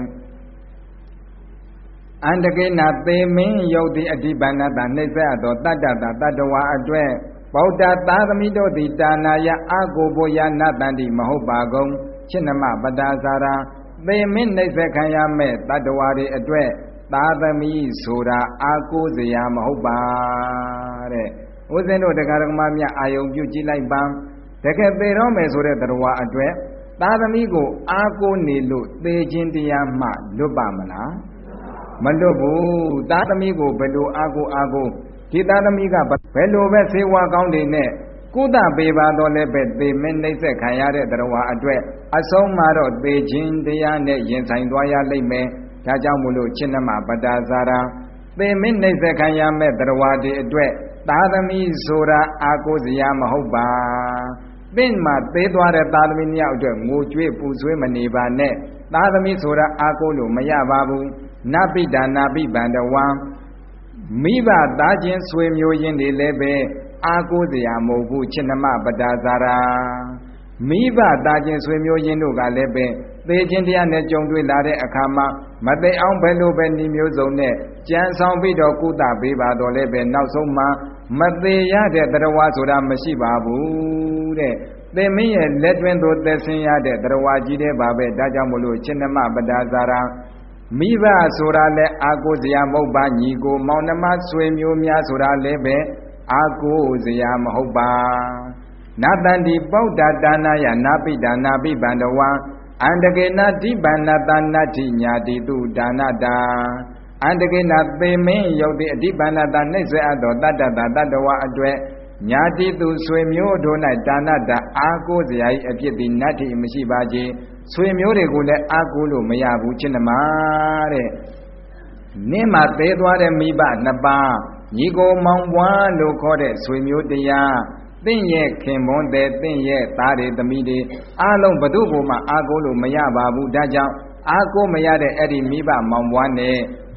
အန္တကေနသေမင်းယုတ်တိအဓိပန္နတာနှိစ္စရသောတတ္တတာတတ္တဝါအတွက်ဗုဒ္ဓသာသမိတို့သည်ဒါနာယအာကိုဘောယနတန္တိမဟုတ်ပါကုန်ချစ်နမပတ္တာဇာရာသေမင်းနှိစ္စခံရမဲ့တတ္တဝါတွေအတွက်သာသမီဆိုတာအာကိုစရာမဟုတ်ပါတဲ့ဦးဇင်းတို့တရားဓမ္မများအာယုံပြုကြည့်လိုက်ပါတကယ်သေတော့မယ်ဆိုတဲ့တရားအတွက်သာသမီကိုအာကိုနေလို့သေခြင်းတရားမှလွတ်ပါမလားမလွတ်ဘူးသာသမီကိုဘယ်လိုအာကိုဒီသာသမီကဘယ်လိုပဲစေဝါကောင်းတွေနဲ့ကုသပေးပါတော့လည်းပဲသေမင်းနှိမ့်ဆက်ခံရတဲ့တရားအတွက်အဆုံးမှာတော့သေခြင်းတရားနဲ့ရင်ဆိုင်သွားရလိမ့်မယ်ဒါကြောင့်မို့လို့ချစ်နမပတ္တာဇာရာသေမင်းနှိမ့်ဆက်ခံရမဲ့တရားတွေအတွက်သာသမီဆိုတာအာကိုစရာမဟုတ်ပါသင်မှာသေးသွားတဲ့သာသမီနှစ်ယောက်အတွက်ငိုကြွေးပူဆွေးမနေပါနဲ့သာသမီဆိုတာအာကိုလို့မရပါဘူးနပိဒါနာပိဗန္ဒဝံမိဘသားချင်းဆွေမျိုးရင်းတွေလည်းပဲအာကိုစရာမဟုတ်ဘူးချစ်နမပတ္တာဇာရာမိဘသားချင်းဆွေမျိုးရင်းတို့ကလည်းပဲသေခြင်းတရားနဲ့ကြုံတွေ့လာတဲ့အခါမှာမသိအောင်ဘယ်လိုပဲနှီးမျိုးစုံနဲ့ကြံဆောင်ပြီးတော့ကုသပေးပါတော့လည်းပဲနောက်ဆုံးမှာမသေးရတဲ့တရားဆိုတာမရှိပါဘူးတဲ့သင်မင်းရဲ့လက်တွင်သို့သက်ဆင်းရတဲ့တရားကြီးတဲ့ပါပဲဒါကြောင့်မို့လို့ချစ်နမပတ္တာဇာရာမိဘဆိုတာလဲအာကိုစရာမဟုတ်ပါညီကိုမောင်နှမဆွေမျိုးများဆိုတာလဲပဲအာကိုစရာမဟုတ်ပါနတန္တိပုဒ္ဒဒါနယနာပိဒါနာပိဗန္ဒဝံအန္တကေနတိပန္နတာနတ္ထိညာတိတုဒါနတာအန္တကေနသေမင်းယုတ်တိအဓိပန္နတာနှိစ္စအပ်သောတတ္တတာတတ္တဝအတွက်ညာတိတုဆွေမျိုးတို့၌ဒါနတာအာကိုစရာ၏အဖြစ်သည်နတ္ထိမရှိပါချေဆွေမျိုးတွေကိုလည်းအာကိုလို့မရဘူးချစ်နမတဲ့နင်းမှာသေးသွားတဲ့မိဘနှစ်ပါးညီကိုမောင်ပွားလို့ခေါ်တဲ့ဆွေမျိုးတရားသင်ရဲ့ခင်မွန်းတဲ့သင်ရဲ့သားတွေသမီးတွေအားလုံးဘု து ကိုမှအာကိုလို့မရပါဘူးဒါကြောင့်အာကိုမရတဲ့အဲ့ဒီမိဘမောင်ပွားနဲ့ခ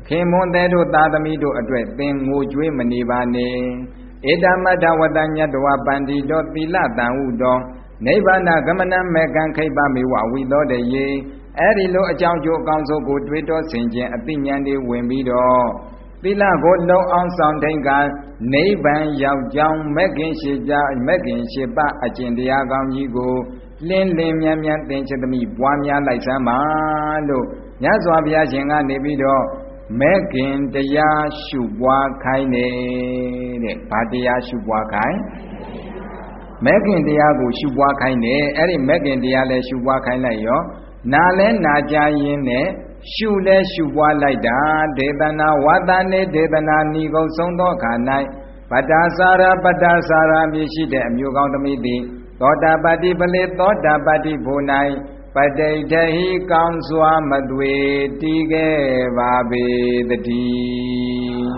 ခင်မွန်တဲ့တို့သာသမီတို့အတွက်သင်ငိုကြွေးမနေပါနဲ့ဧတမတ္ထဝတ္တညတဝပန္တိတောသီလတံဟုတောနိဗ္ဗာန်ဂမနမေကံခိပမေဝဝိသောတယေအဲ့ဒီလိုအကြောင်းကျိုးအကောင်းဆုံးကိုတွေးတောဆင်ခြင်အသိဉာဏ်တွေဝင်ပြီးတော့သီလကိုလုံအောင်ဆောင်ထိန်ကနိဗ္ဗာန်ရောက်ကြောင်းမဂ်ခင်ရှိကြမဂ်ခင်ရှိပအကျင့်တရားကောင်းကြီးကိုလင်းလင်းမြန်းမြန်းသင်္ချသမီးပွားများလိုက်စမ်းပါလို့မြတ်စွာဘုရားရှင်ကနေပြီးတော့မဂ်ခင်တရားရှုပွားခိုင်းနေတဲ့ဘာတရားရှုပွားခိုင်းမဂ်ခင်တရားကိုရှုပွားခိုင်းတယ်အဲ့ဒီမဂ်ခင်တရားလည်းရှုပွားခိုင်းလိုက်ရောနာလဲနာကြရင်နဲ့ရှုလဲရှုပွားလိုက်တာဒေသနာဝါသနေဒေသနာဏီကုံဆုံးသောခါ၌ပတ္တာစာရပတ္တာစာရမြည်ရှိတဲ့အမျိုးကောင်းသမီးသည်သောတာပတ္တိပလေသောတာပတ္တိဘုံ၌ပဋိဋ္ဌဟိကောင်းစွာမသွေတည်ခဲ့ပါပေတည်း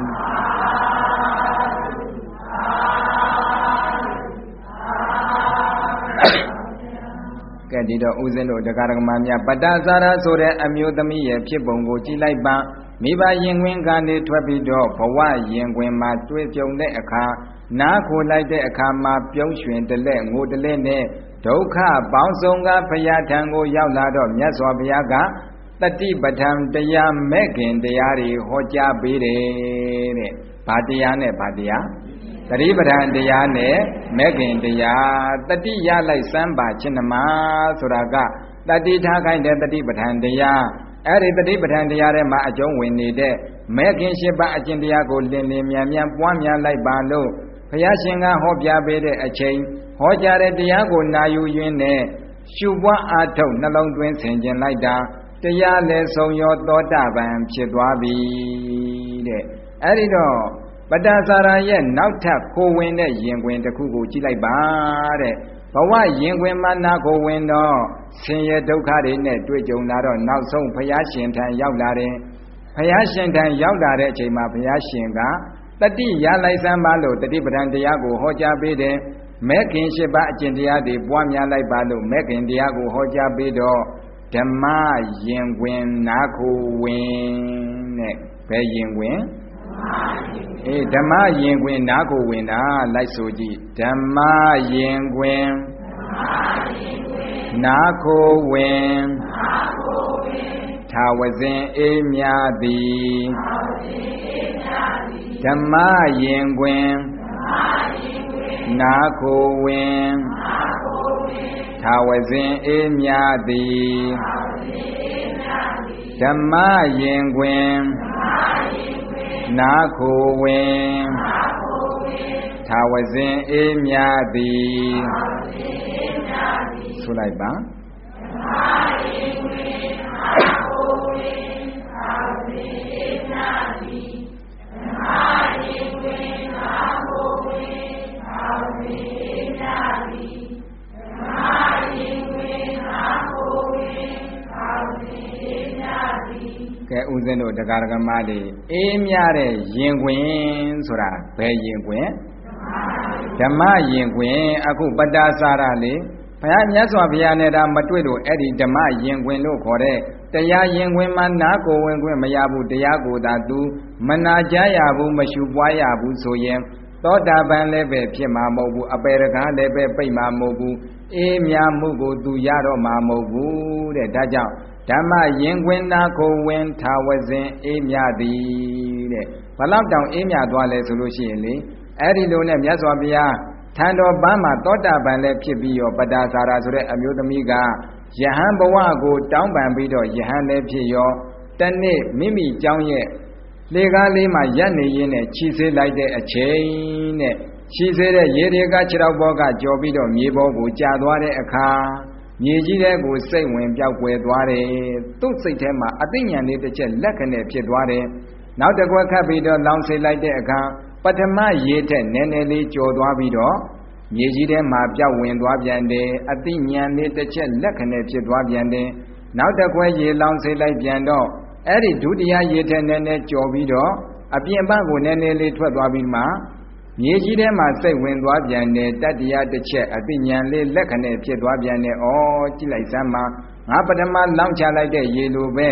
ကဲဒီတော့ဦးဇင်းတို့တရားဓမ္မများပတ္တစာရဆိုတဲ့အမျိုးသမီးရဲ့ဖြစ်ပုံကိုကြည့်လိုက်ပါမိဘရင်ခွင်ကနေထွက်ပြီးတော့ဘဝရင်ခွင်မှာတွေ့ကြုံတဲ့အခါနားခိုလိုက်တဲ့အခါမှာပြုံးရွှင်တလဲငိုတလဲနဲ့ဒုက္ခပေါင်းစုံကဘုရားထံကိုရောက်လာတော့မြတ်စွာဘုရားကတတိပဋ္ဌာန်တရားမဲ့ခင်တရားတွေဟောကြားပေးတယ်တဲ့။ဘာတရားနဲ့ဘာတရားတတိပဋ္ဌာန်တရားနဲ့မဲ့ခင်တရားတတိရလိုက်စမ်းပါခြင်းနမဆိုတာကတတိထားခိုင်းတဲ့တတိပဋ္ဌာန်တရားအဲ့ဒီတတိပဋ္ဌာန်တရားထဲမှာအကျုံးဝင်နေတဲ့မဲ့ခင်၈ပါးအကျင့်တရားကိုလင်းလင်းမြန်မြန်ပွားများလိုက်ပါလို့ဘုရားရှင်ကဟောပြပေးတဲ့အချိန်ဟောကြားတဲ့တရားကိုနာယူရင်းနဲ့ရှုပွားအားထုတ်နှလုံးသွင်းဆင်ခြင်လိုက်တာတရားလည်းဆုံးရောသောတာပန်ဖြစ်သွားပြီတဲ့အဲ့ဒီတော့ပတ္တစာရရဲ့နောက်ထပ်ခိုးဝင်တဲ့ရင်ခွင်တစ်ခုကိုကြည့်လိုက်ပါတဲ့ဘဝရင်ခွင်မှာနာကိုဝင်တော့ဆင်းရဲဒုက္ခတွေနဲ့တွေ့ကြုံလာတော့နောက်ဆုံးဘုရားရှင်ထံရောက်လာတယ်ဘုရားရှင်ထံရောက်လာတဲ့အချိန်မှာဘုရားရှင်ကတတိရလိုက်စမ်းပါလို့တတိပဋ္ဌာန်တရားကိုဟောကြားပေးတယ်မဲ့ခင်၈ပါးအကျင့်တရားတွေပွားများလိုက်ပါလို့မဲ့ခင်တရားကိုဟောကြားပေးတော့ဓမ္မရင်ခွင်နာကိုဝင်တဲ့ဘယ်ရင်ခွင်ဓမ္မရင်ခွင်နာကိုဝင်တာလိုက်ဆိုကြည့်ဓမ္မရင်ခွင်နာကိုဝင်ထာဝစဉ်အေးမြသည်ဓမ္မရင်ခွင်နာကိုဝင်ထာဝစဉ်အေးမြသည်ဓမ္မရင်ခွင်နာကိုဝင်ထာဝစဉ်အေးမြသည်ဆိုလိုက်ပါကဲဦးဇင်းတို့တရားဓမ္မတွေအေးမြတဲ့ရင်ခွင်ဆိုတာဘယ်ရင်ခွင်ဓမ္မရင်ခွင်အခုပတ္တစာရလေဘုရားမြတ်စွာဘုရားနဲ့ဒါမတွေ့လို့အဲ့ဒီဓမ္မရင်ခွင်လို့ခေါ်တဲ့တရားရင်ခွင်မှာနားကိုဝင်ခွင့်မရဘူးတရားကိုသာသူမနာကြရဘူးမရှုပွားရဘူးဆိုရင်သောတာပန်လည်းပဲဖြစ်မှာမဟုတ်ဘူးအပေရကားလည်းပဲပြိတ်မှာမဟုတ်ဘူးအေးမြမှုကိုသူရတော့မှာမဟုတ်ဘူးတဲ့ဒါကြောင့်ဓမ္မရင်ခွင်နာကိုဝင်ထာဝစဉ်အေးမြသည်တဲ့ဘလောက်တောင်အေးမြသွားလဲဆိုလို့ရှိရင်လေအဲ့ဒီလိုနဲ့မြတ်စွာဘုရားထံတော်ပန်းမှာသောတာပန်လည်းဖြစ်ပြီးရောပတ္တစာရဆိုတဲ့အမျိုးသမီးကယဟန်ဘဝကိုတောင်းပန်ပြီးတော့ယဟန်လည်းဖြစ်ရောတနေ့မိမိเจ้าရဲ့လေကားလေးမှာရပ်နေရင်းနဲ့ခြိဆေးလိုက်တဲ့အချိန်နဲ့ခြိဆေးတဲ့ရေတွေကခြေထောက်ဘောကကြော်ပြီးတော့မြေဘောကိုကျသွားတဲ့အခါမြေကြီးတဲ့ကိုစိတ်ဝင်ပြောက်ွယ်သွားတယ်သူ့စိတ်ထဲမှာအသိဉာဏ်လေးတစ်ချက်လက်ခနဲ့ဖြစ်သွားတယ်နောက်တစ်ခွက်ခတ်ပြီးတော့လောင်ဆေးလိုက်တဲ့အခါပထမရေထက်နည်းနည်းလေးကြော်သွားပြီးတော့မြေကြီးထဲမှာပြောက်ဝင်သွားပြန်တယ်အသိဉာဏ်လေးတစ်ချက်လက်ခနဲ့ဖြစ်သွားပြန်တယ်နောက်တစ်ခွက်ရေလောင်ဆေးလိုက်ပြန်တော့အဲ့ဒီဒုတိယရေထက်နည်းနည်းကြော်ပြီးတော့အပြင်ဘက်ကိုနည်းနည်းလေးထွက်သွားပြီးမှမြေကြီးထဲမှာစိတ်ဝင်သွားပြန်တယ်တတ္တိယတစ်ချက်အသိဉာဏ်လေးလက်ခနဲ့ဖြစ်သွားပြန်တယ်ဩကြည့်လိုက်စမ်းပါငါပထမလောင်ချလိုက်တဲ့ရေလိုပဲတ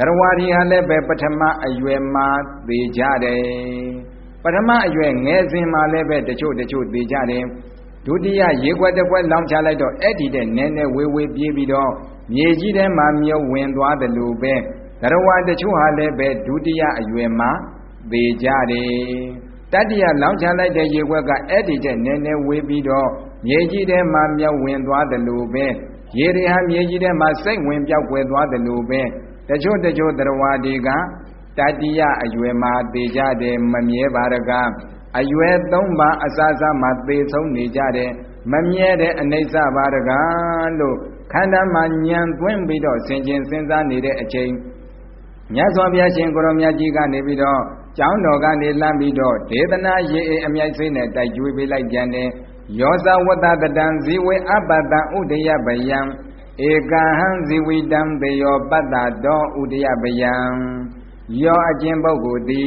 Tarwari Halebe Patama Ayue Ma Bijade Patama Ayue Nezin Malebe the Chu Bijade Dudia Yegua the Well Lamchaledo Eddie the Nene we Bibido Yeji de Mamio Windwa the Lube Tarawa the Chu Halebe Dudia Ayue Ma Bijade Tadia Lamchala de Yewaga Eddie the Nene we Bido Yeji de Mamia Windwa the Lube Yeri Ham Yeji de Masay Wimbia Wedwa the Lube The Jo Drawadiga, Tadia Ayuema Bijade, Mamie Baraga, Ayue Domba Azaza Matbe so Nijade, Mamiede Anesa Baraga, Lo, Kanda Manyan Twimbido, Sinjin Sinza needed a chain. Yazovia Shinkoromia Giga Nebido, Chow Noga Lambido, Dedana Ye Amiasine, that you will be like Jane, Yosa Wada the Danziwe Abada Udeya Bayam. Ekahan ziwidam beyo bada do udiyabayam yo ajimbo gudi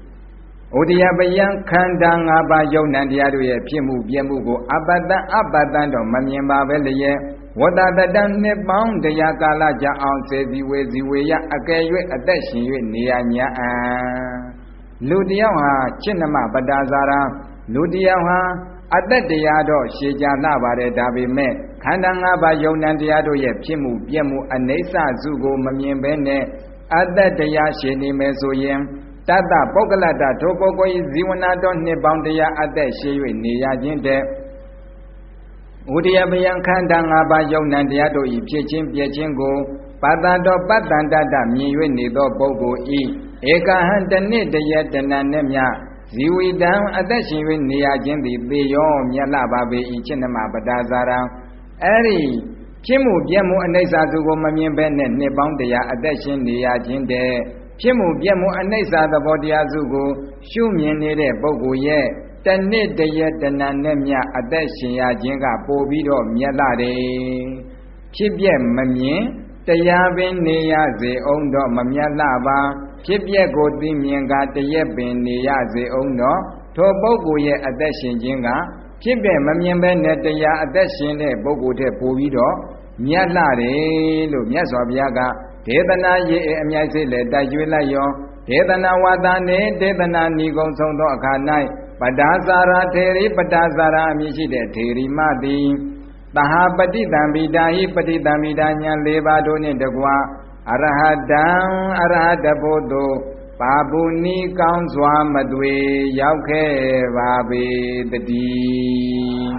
udiyabayam kandang aba yonandiyaru ye phimu byemu ko abadan do mamyin ba be leye wada dadan ne paung taya kala ja aung se ziwe ya akay ywe atat shin ywe neya nya an lu tayaw ha chinama badazara lu tayaw ha atat taya do sheja la bare da be me Khanda nga ba yaunanတရားတို့ရဲ့ဖြစ်မှုပြက်မှုအနိစ္စစုကိုမမြင်ဘဲနဲ့အတ္တတရားရှင်နေမယ်ဆိုရင်တတ္တပုဂ္ဂလတ္တထိုပုဂ္ဂိုလ်၏ဇီဝနာတော်နှစ်ပေါင်းတရားအတ္တရှိ၍နေရခြင်းတဲ့ဥဒိယပယံခန္ဓာ၅ပါးယုံနံတရားတို့၏ဖြစ်ခြင်းပြည့်ခြင်းကိုပတ္တတော်ပတ္တန္တတမြင်၍နေသောပုဂ္ဂိုလ်၏ဧကဟံတနည်းတရတဏနဲ့မြဇီဝိတံအတ္တရှင်၍နေရခြင်းသည်သေရောမြတ်လာပါပေ၏จิตနမပဒါဇာရံအဲ့ဒီဖြစ်မှုပြက်မှုအနိစ္စစုကိုမမြင်ဘဲနဲ့နှစ်ပေါင်းတရားအသက်ရှင်နေရခြင်းတဲ့ဖြစ်မှုပြက်မှုအနိစ္စသဘောတရားစုကိုရှုမြင်နေတဲ့ပုဂ္ဂိုလ်ရဲ့တဏှိတရတဏနဲ့မြအသက်ရှင်ရခြင်းကပို့ပြီးတော့မြတ်လာတယ်ဖြစ်ပြက်မမြင်တရားပင်နေရစေအောင်တော့မမြတ်လာပါဖြစ်ပြက်ကိုသိမြင်ကတရက်ပင်နေရစေအောင်တော့ထိုပုဂ္ဂိုလ်ရဲ့အသက်ရှင်ခြင်းကဖြစ်ပြမမြင်ပဲနဲ့တရားအသက်ရှင်တဲ့ပုဂ္ဂိုလ်တဲ့ပို့ပြီးတော့မြတ်လာတယ်လို့မြတ်စွာဘုရားကဒေသနာရေးအမြိုက်စိတ်လက်တိုက်ကျွေးလိုက်ရောဒေသနာဝါဒနဲ့ဒေသနာဏီကုံဆုံးသောအခါ၌ပဒါဇာရာထေရီပဒါဇာရာအမည်ရှိတဲ့ထေရီမသည်တဟာပတိတံဗိဒာဟိပတိတံဗိဒာညာ၄ပါးတို့နှင့်တကွာအရဟတံအရဟတဘုဒ္ဓပါပုနီကောင်းစွာမသွေရောက်ခဲ့ပါပေတည်း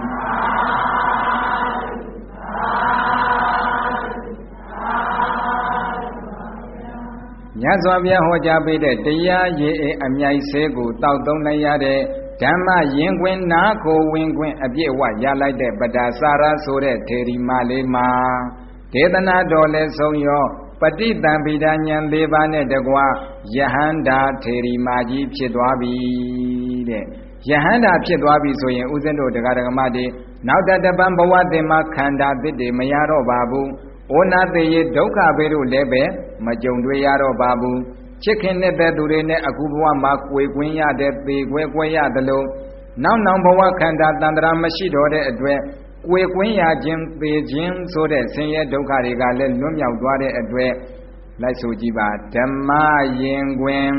မြတ်စွာဘုရားဟောကြားပေးတဲ့တရားရည်အမြိုက်ဆဲကိုတောက်သုံးလိုက်ရတဲ့ဓမ္မရင်ခွင်နာကိုဝင်ခွင်အပြည့်အဝရလိုက်တဲ့ပဒါစာရဆိုတဲ့ထေရီမလေးမှာဒေသနာတော်လဲဆုံးရောပฏิတံဗိဒာဉာဏ်၄ပါးနဲ့တကွာယဟန္တာထေရီမာကြီးဖြစ်သွားပြီတဲ့ယဟန္တာဖြစ်သွားပြီဆိုရင်ဥစဉ်တို့တရားဓမ္မတွေနောက်တပံဘဝတင်မှာခန္ဓာသစ်တွေမရတော့ပါဘူးဩနာတေယဒုက္ခဘေးတို့လည်းပဲမကြုံတွေ့ရတော့ပါဘူးချစ်ခင်တဲ့သူတွေနဲ့အခုဘဝမှာကိုယ်ကွင်းရတဲ့သေကွယ်ရသလိုနောက်ဘဝခန္ဓာတန်ត្រာမရှိတော့တဲ့အတွက်ကိုယ်ကွင်းရခြင်းသေခြင်းဆိုတဲ့ဆင်းရဲဒုက္ခတွေကလည်းလွတ်မြောက်သွားတဲ့အတွက်လိုက်ဆိုကြည့်ပါဓမ္မယင်ခွင်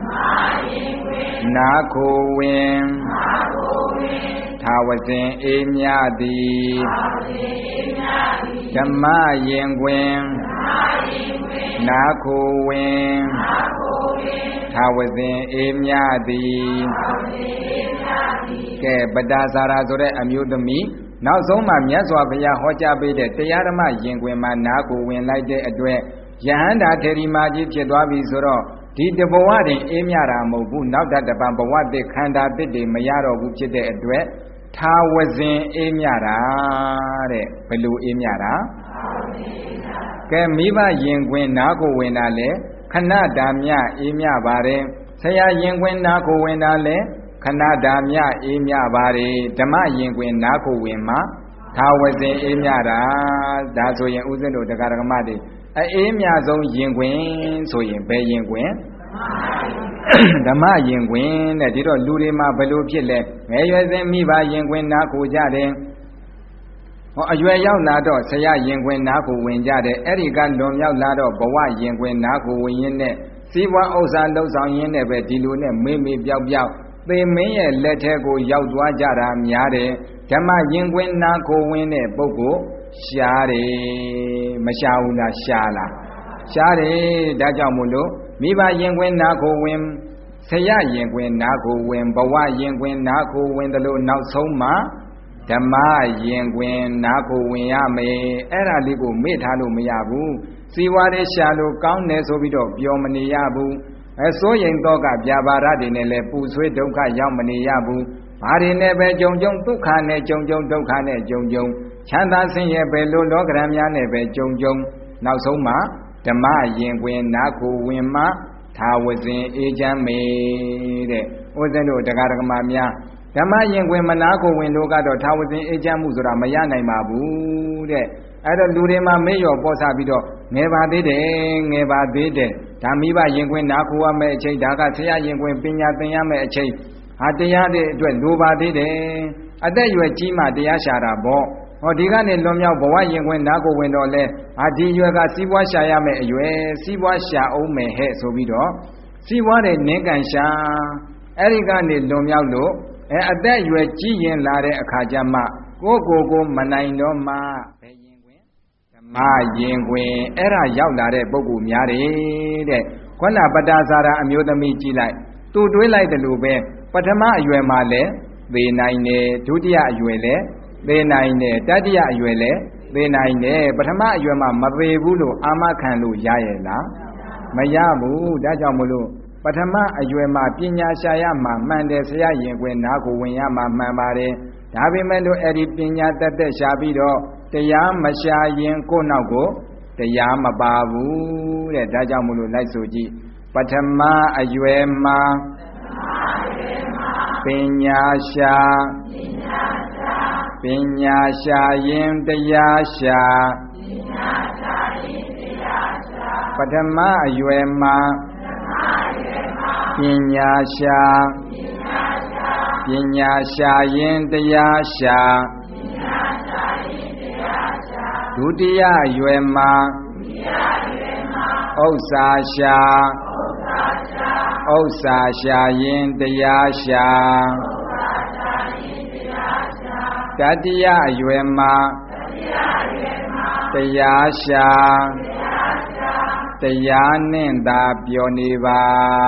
နာခိုဝင်သာဝစဉ်အေးမြသည်ဓမ္မယင်ခွင်နာခိုဝင်သာဝစဉ်အေးမြသည်ကဲပဒါဇာရာဆိုတဲ့အမျိုးသမီးနောက်ဆုံးမှမြတ်စွာဘုရားဟောကြားပေးတဲ့တရားဓမ္မယင်ခွင်မှာနာကိုဝင်လိုက်တဲ့အတွက်ယဟန္တာထေရီမာကြီးဖြစ်သွားပြီဆိုတော့ဒီတဘဝတင်အေးမြတာမဟုတ်ဘူးနောက်တပံဘဝတည်းခန္ဓာတည်းတွေမရတော့ဘူးဖြစ်တဲ့အတွက်သာဝစဉ်အေးမြတာတဲ့ဘယ်လိုအေးမြတာကဲမိဘယင်ခွင်နာကိုဝင်တာလေခဏတာမြအေးမြပါတယ်ဆရာယင်ခွင်နာကိုဝင်တာလေခဏတာမြအေးမြပါတယ်ဓမ္မယင်ခွင်နာကိုဝင်မှာသာဝစဉ်အေးမြတာဒါဆိုရင်ဥစဉ်တို့တရားဓမ္မတွေအေးမြဆုံးယင်ခွင်ဆိုရင်ဘယ်ယင်ခွင်ဓမ္မယင်ခွင်တဲ့ဒီတော့လူတွေမှာဘယ်လိုဖြစ်လဲငယ်ရွယ်စဉ်မိဘယင်ခွင်နာကိုကြတယ်ဩအရွယ်ရောက်လာတော့ဆရာရင်ခွင်နားကိုဝင်ကြတယ်အဲ့ဒီကလွန်မြောက်လာတော့ဘဝရင်ခွင်နားကိုဝင်ရင်းနဲ့စီးပွားဥစ္စာလှုပ်ဆောင်ရင်းနဲ့ပဲဒီလိုနဲ့မေ့မေ့ပြောက်ပြောက်သေမင်းရဲ့လက်ထဲကိုရောက်သွားကြတာများတယ်ဓမ္မရင်ခွင်နားကိုဝင်တဲ့ပုဂ္ဂိုလ်ရှားတယ်မရှားဘူးလားရှားလားရှားတယ်ဒါကြောင့်မို့လို့မိဘရင်ခွင်နားကိုဝင်ဆရာရင်ခွင်နားကိုဝင်ဘဝရင်ခွင်နားကိုဝင်တယ်လို့နောက်ဆုံးမှာဓမ္မရင်ခွင်နားကိုဝင်ရမယ်အဲ့ဒါလေးကိုမေ့ထားလို့မရဘူးစီဝါတွေရှာလို့ကောင်းတယ်ဆိုပြီးတော့ပြောမနေရဘူးစိုးရိမ်တော့ကပြာပါရတွေနဲ့လည်းပူဆွေးဒုက္ခရောက်မနေရဘူးဘာတွေနဲ့ပဲကြုံကြုံဒုက္ခနဲ့ကြုံကြုံဒုက္ခနဲ့ကြုံကြုံချမ်းသာဆင်းရဲပဲလို့လောကရန်များနဲ့ပဲကြုံကြုံနောက်ဆုံးမှာဓမ္မရင်ခွင်နားကိုဝင်မှသာဝစဉ်အေးချမ်းမေတဲ့ဥစ္စံတို့တရားဓမ္မများဓမ္မရင်ခွင်မနာကိုဝင်လို့ကတော့သာဝစဉ်အေးချမ်းမှုဆိုတာမရနိုင်ပါဘူးတဲ့အဲ့တော့လူတွေမှာမေ့လျော်ပေါ်စားပြီးတော့ငယ်ပါသေးတယ်ငယ်ပါသေးတယ်ဒါမိဘရင်ခွင်နာကိုရမယ့်အချိန်ဒါကဆရာရင်ခွင်ပညာသင်ရမယ့်အချိန်ဟာတရားတဲ့အတွက်လိုပါသေးတယ်အသက်ရွယ်ကြီးမှတရားရှာတာပေါ့ဟောဒီကနေလွန်မြောက်ဘဝရင်ခွင်နာကိုဝင်တော့လဲဟာဒီရွယ်ကစီးပွားရှာရမယ့်အရွယ်စီးပွားရှာအောင်မယ်ဟဲ့ဆိုပြီးတော့စီးပွားတဲ့နင်းကန်ရှာအဲ့ဒီကနေလွန်မြောက်လို့အသက်ရွယ်ကြီးရင်လာတဲ့အခါကျမှကိုမနိုင်တော့မှဘယ်ရင်ခွင်ဓမ္မရင်ခွင်အဲ့ဒါရောက်လာတဲ့ပုဂ္ဂိုလ်များတယ်တဲ့ခုနပတ္တဇာရအမျိုးသမီးကြည့်လိုက်သူတွေးလိုက်တယ်လို့ပဲပထမအရွယ်မှာလည်းသေနိုင်တယ်ဒုတိယအရွယ်လည်းသေနိုင်တယ်တတိယအရွယ်လည်းသေနိုင်တယ်ပထမအရွယ်မှာမသေဘူးလို့အာမခံလို့ရရဲ့လားမရဘူးဒါကြောင့်မလို့ပထမအရွယ်မှာပညာရှာရမှာမှန်တယ်ဆရာရင်ခွင်နားကိုဝင်ရမှာမှန်ပါတယ်ဒါပေမဲ့လို့အဲ့ဒီပညာတက်တက်ရှာပြီးတော့တရားမရှာရင်ကိုယ့်နောက်ကိုတရားမပါဘူးတဲ့ဒါကြောင့်မလို့လိုက်ဆိုကြည့်ပထမအရွယ်မှာပညာရှာရင်တရားရှာပထမအရွယ်မှာပညာရှာရင်တရားရှာဒုတိယအရွယ်မှာဥစ္စာရှာရင်တရားရှာတတိယအရွယ်မှာတရားရှာတရားနဲ့သာပြောနေပါ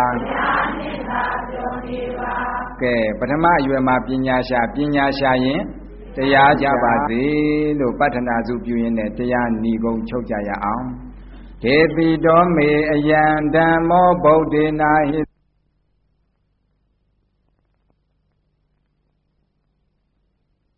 ကဲပထမအရွယ်မှာပညာရှာရင်တရားကြပါစေလို့ပဋ္ဌနာစုပြုရင်းနဲ့တရားဏီကုံချုပ်ကြရအောင်ဒေတိတော်မေအယံဓမ္မောဗုဒ္ဓေနာဟိ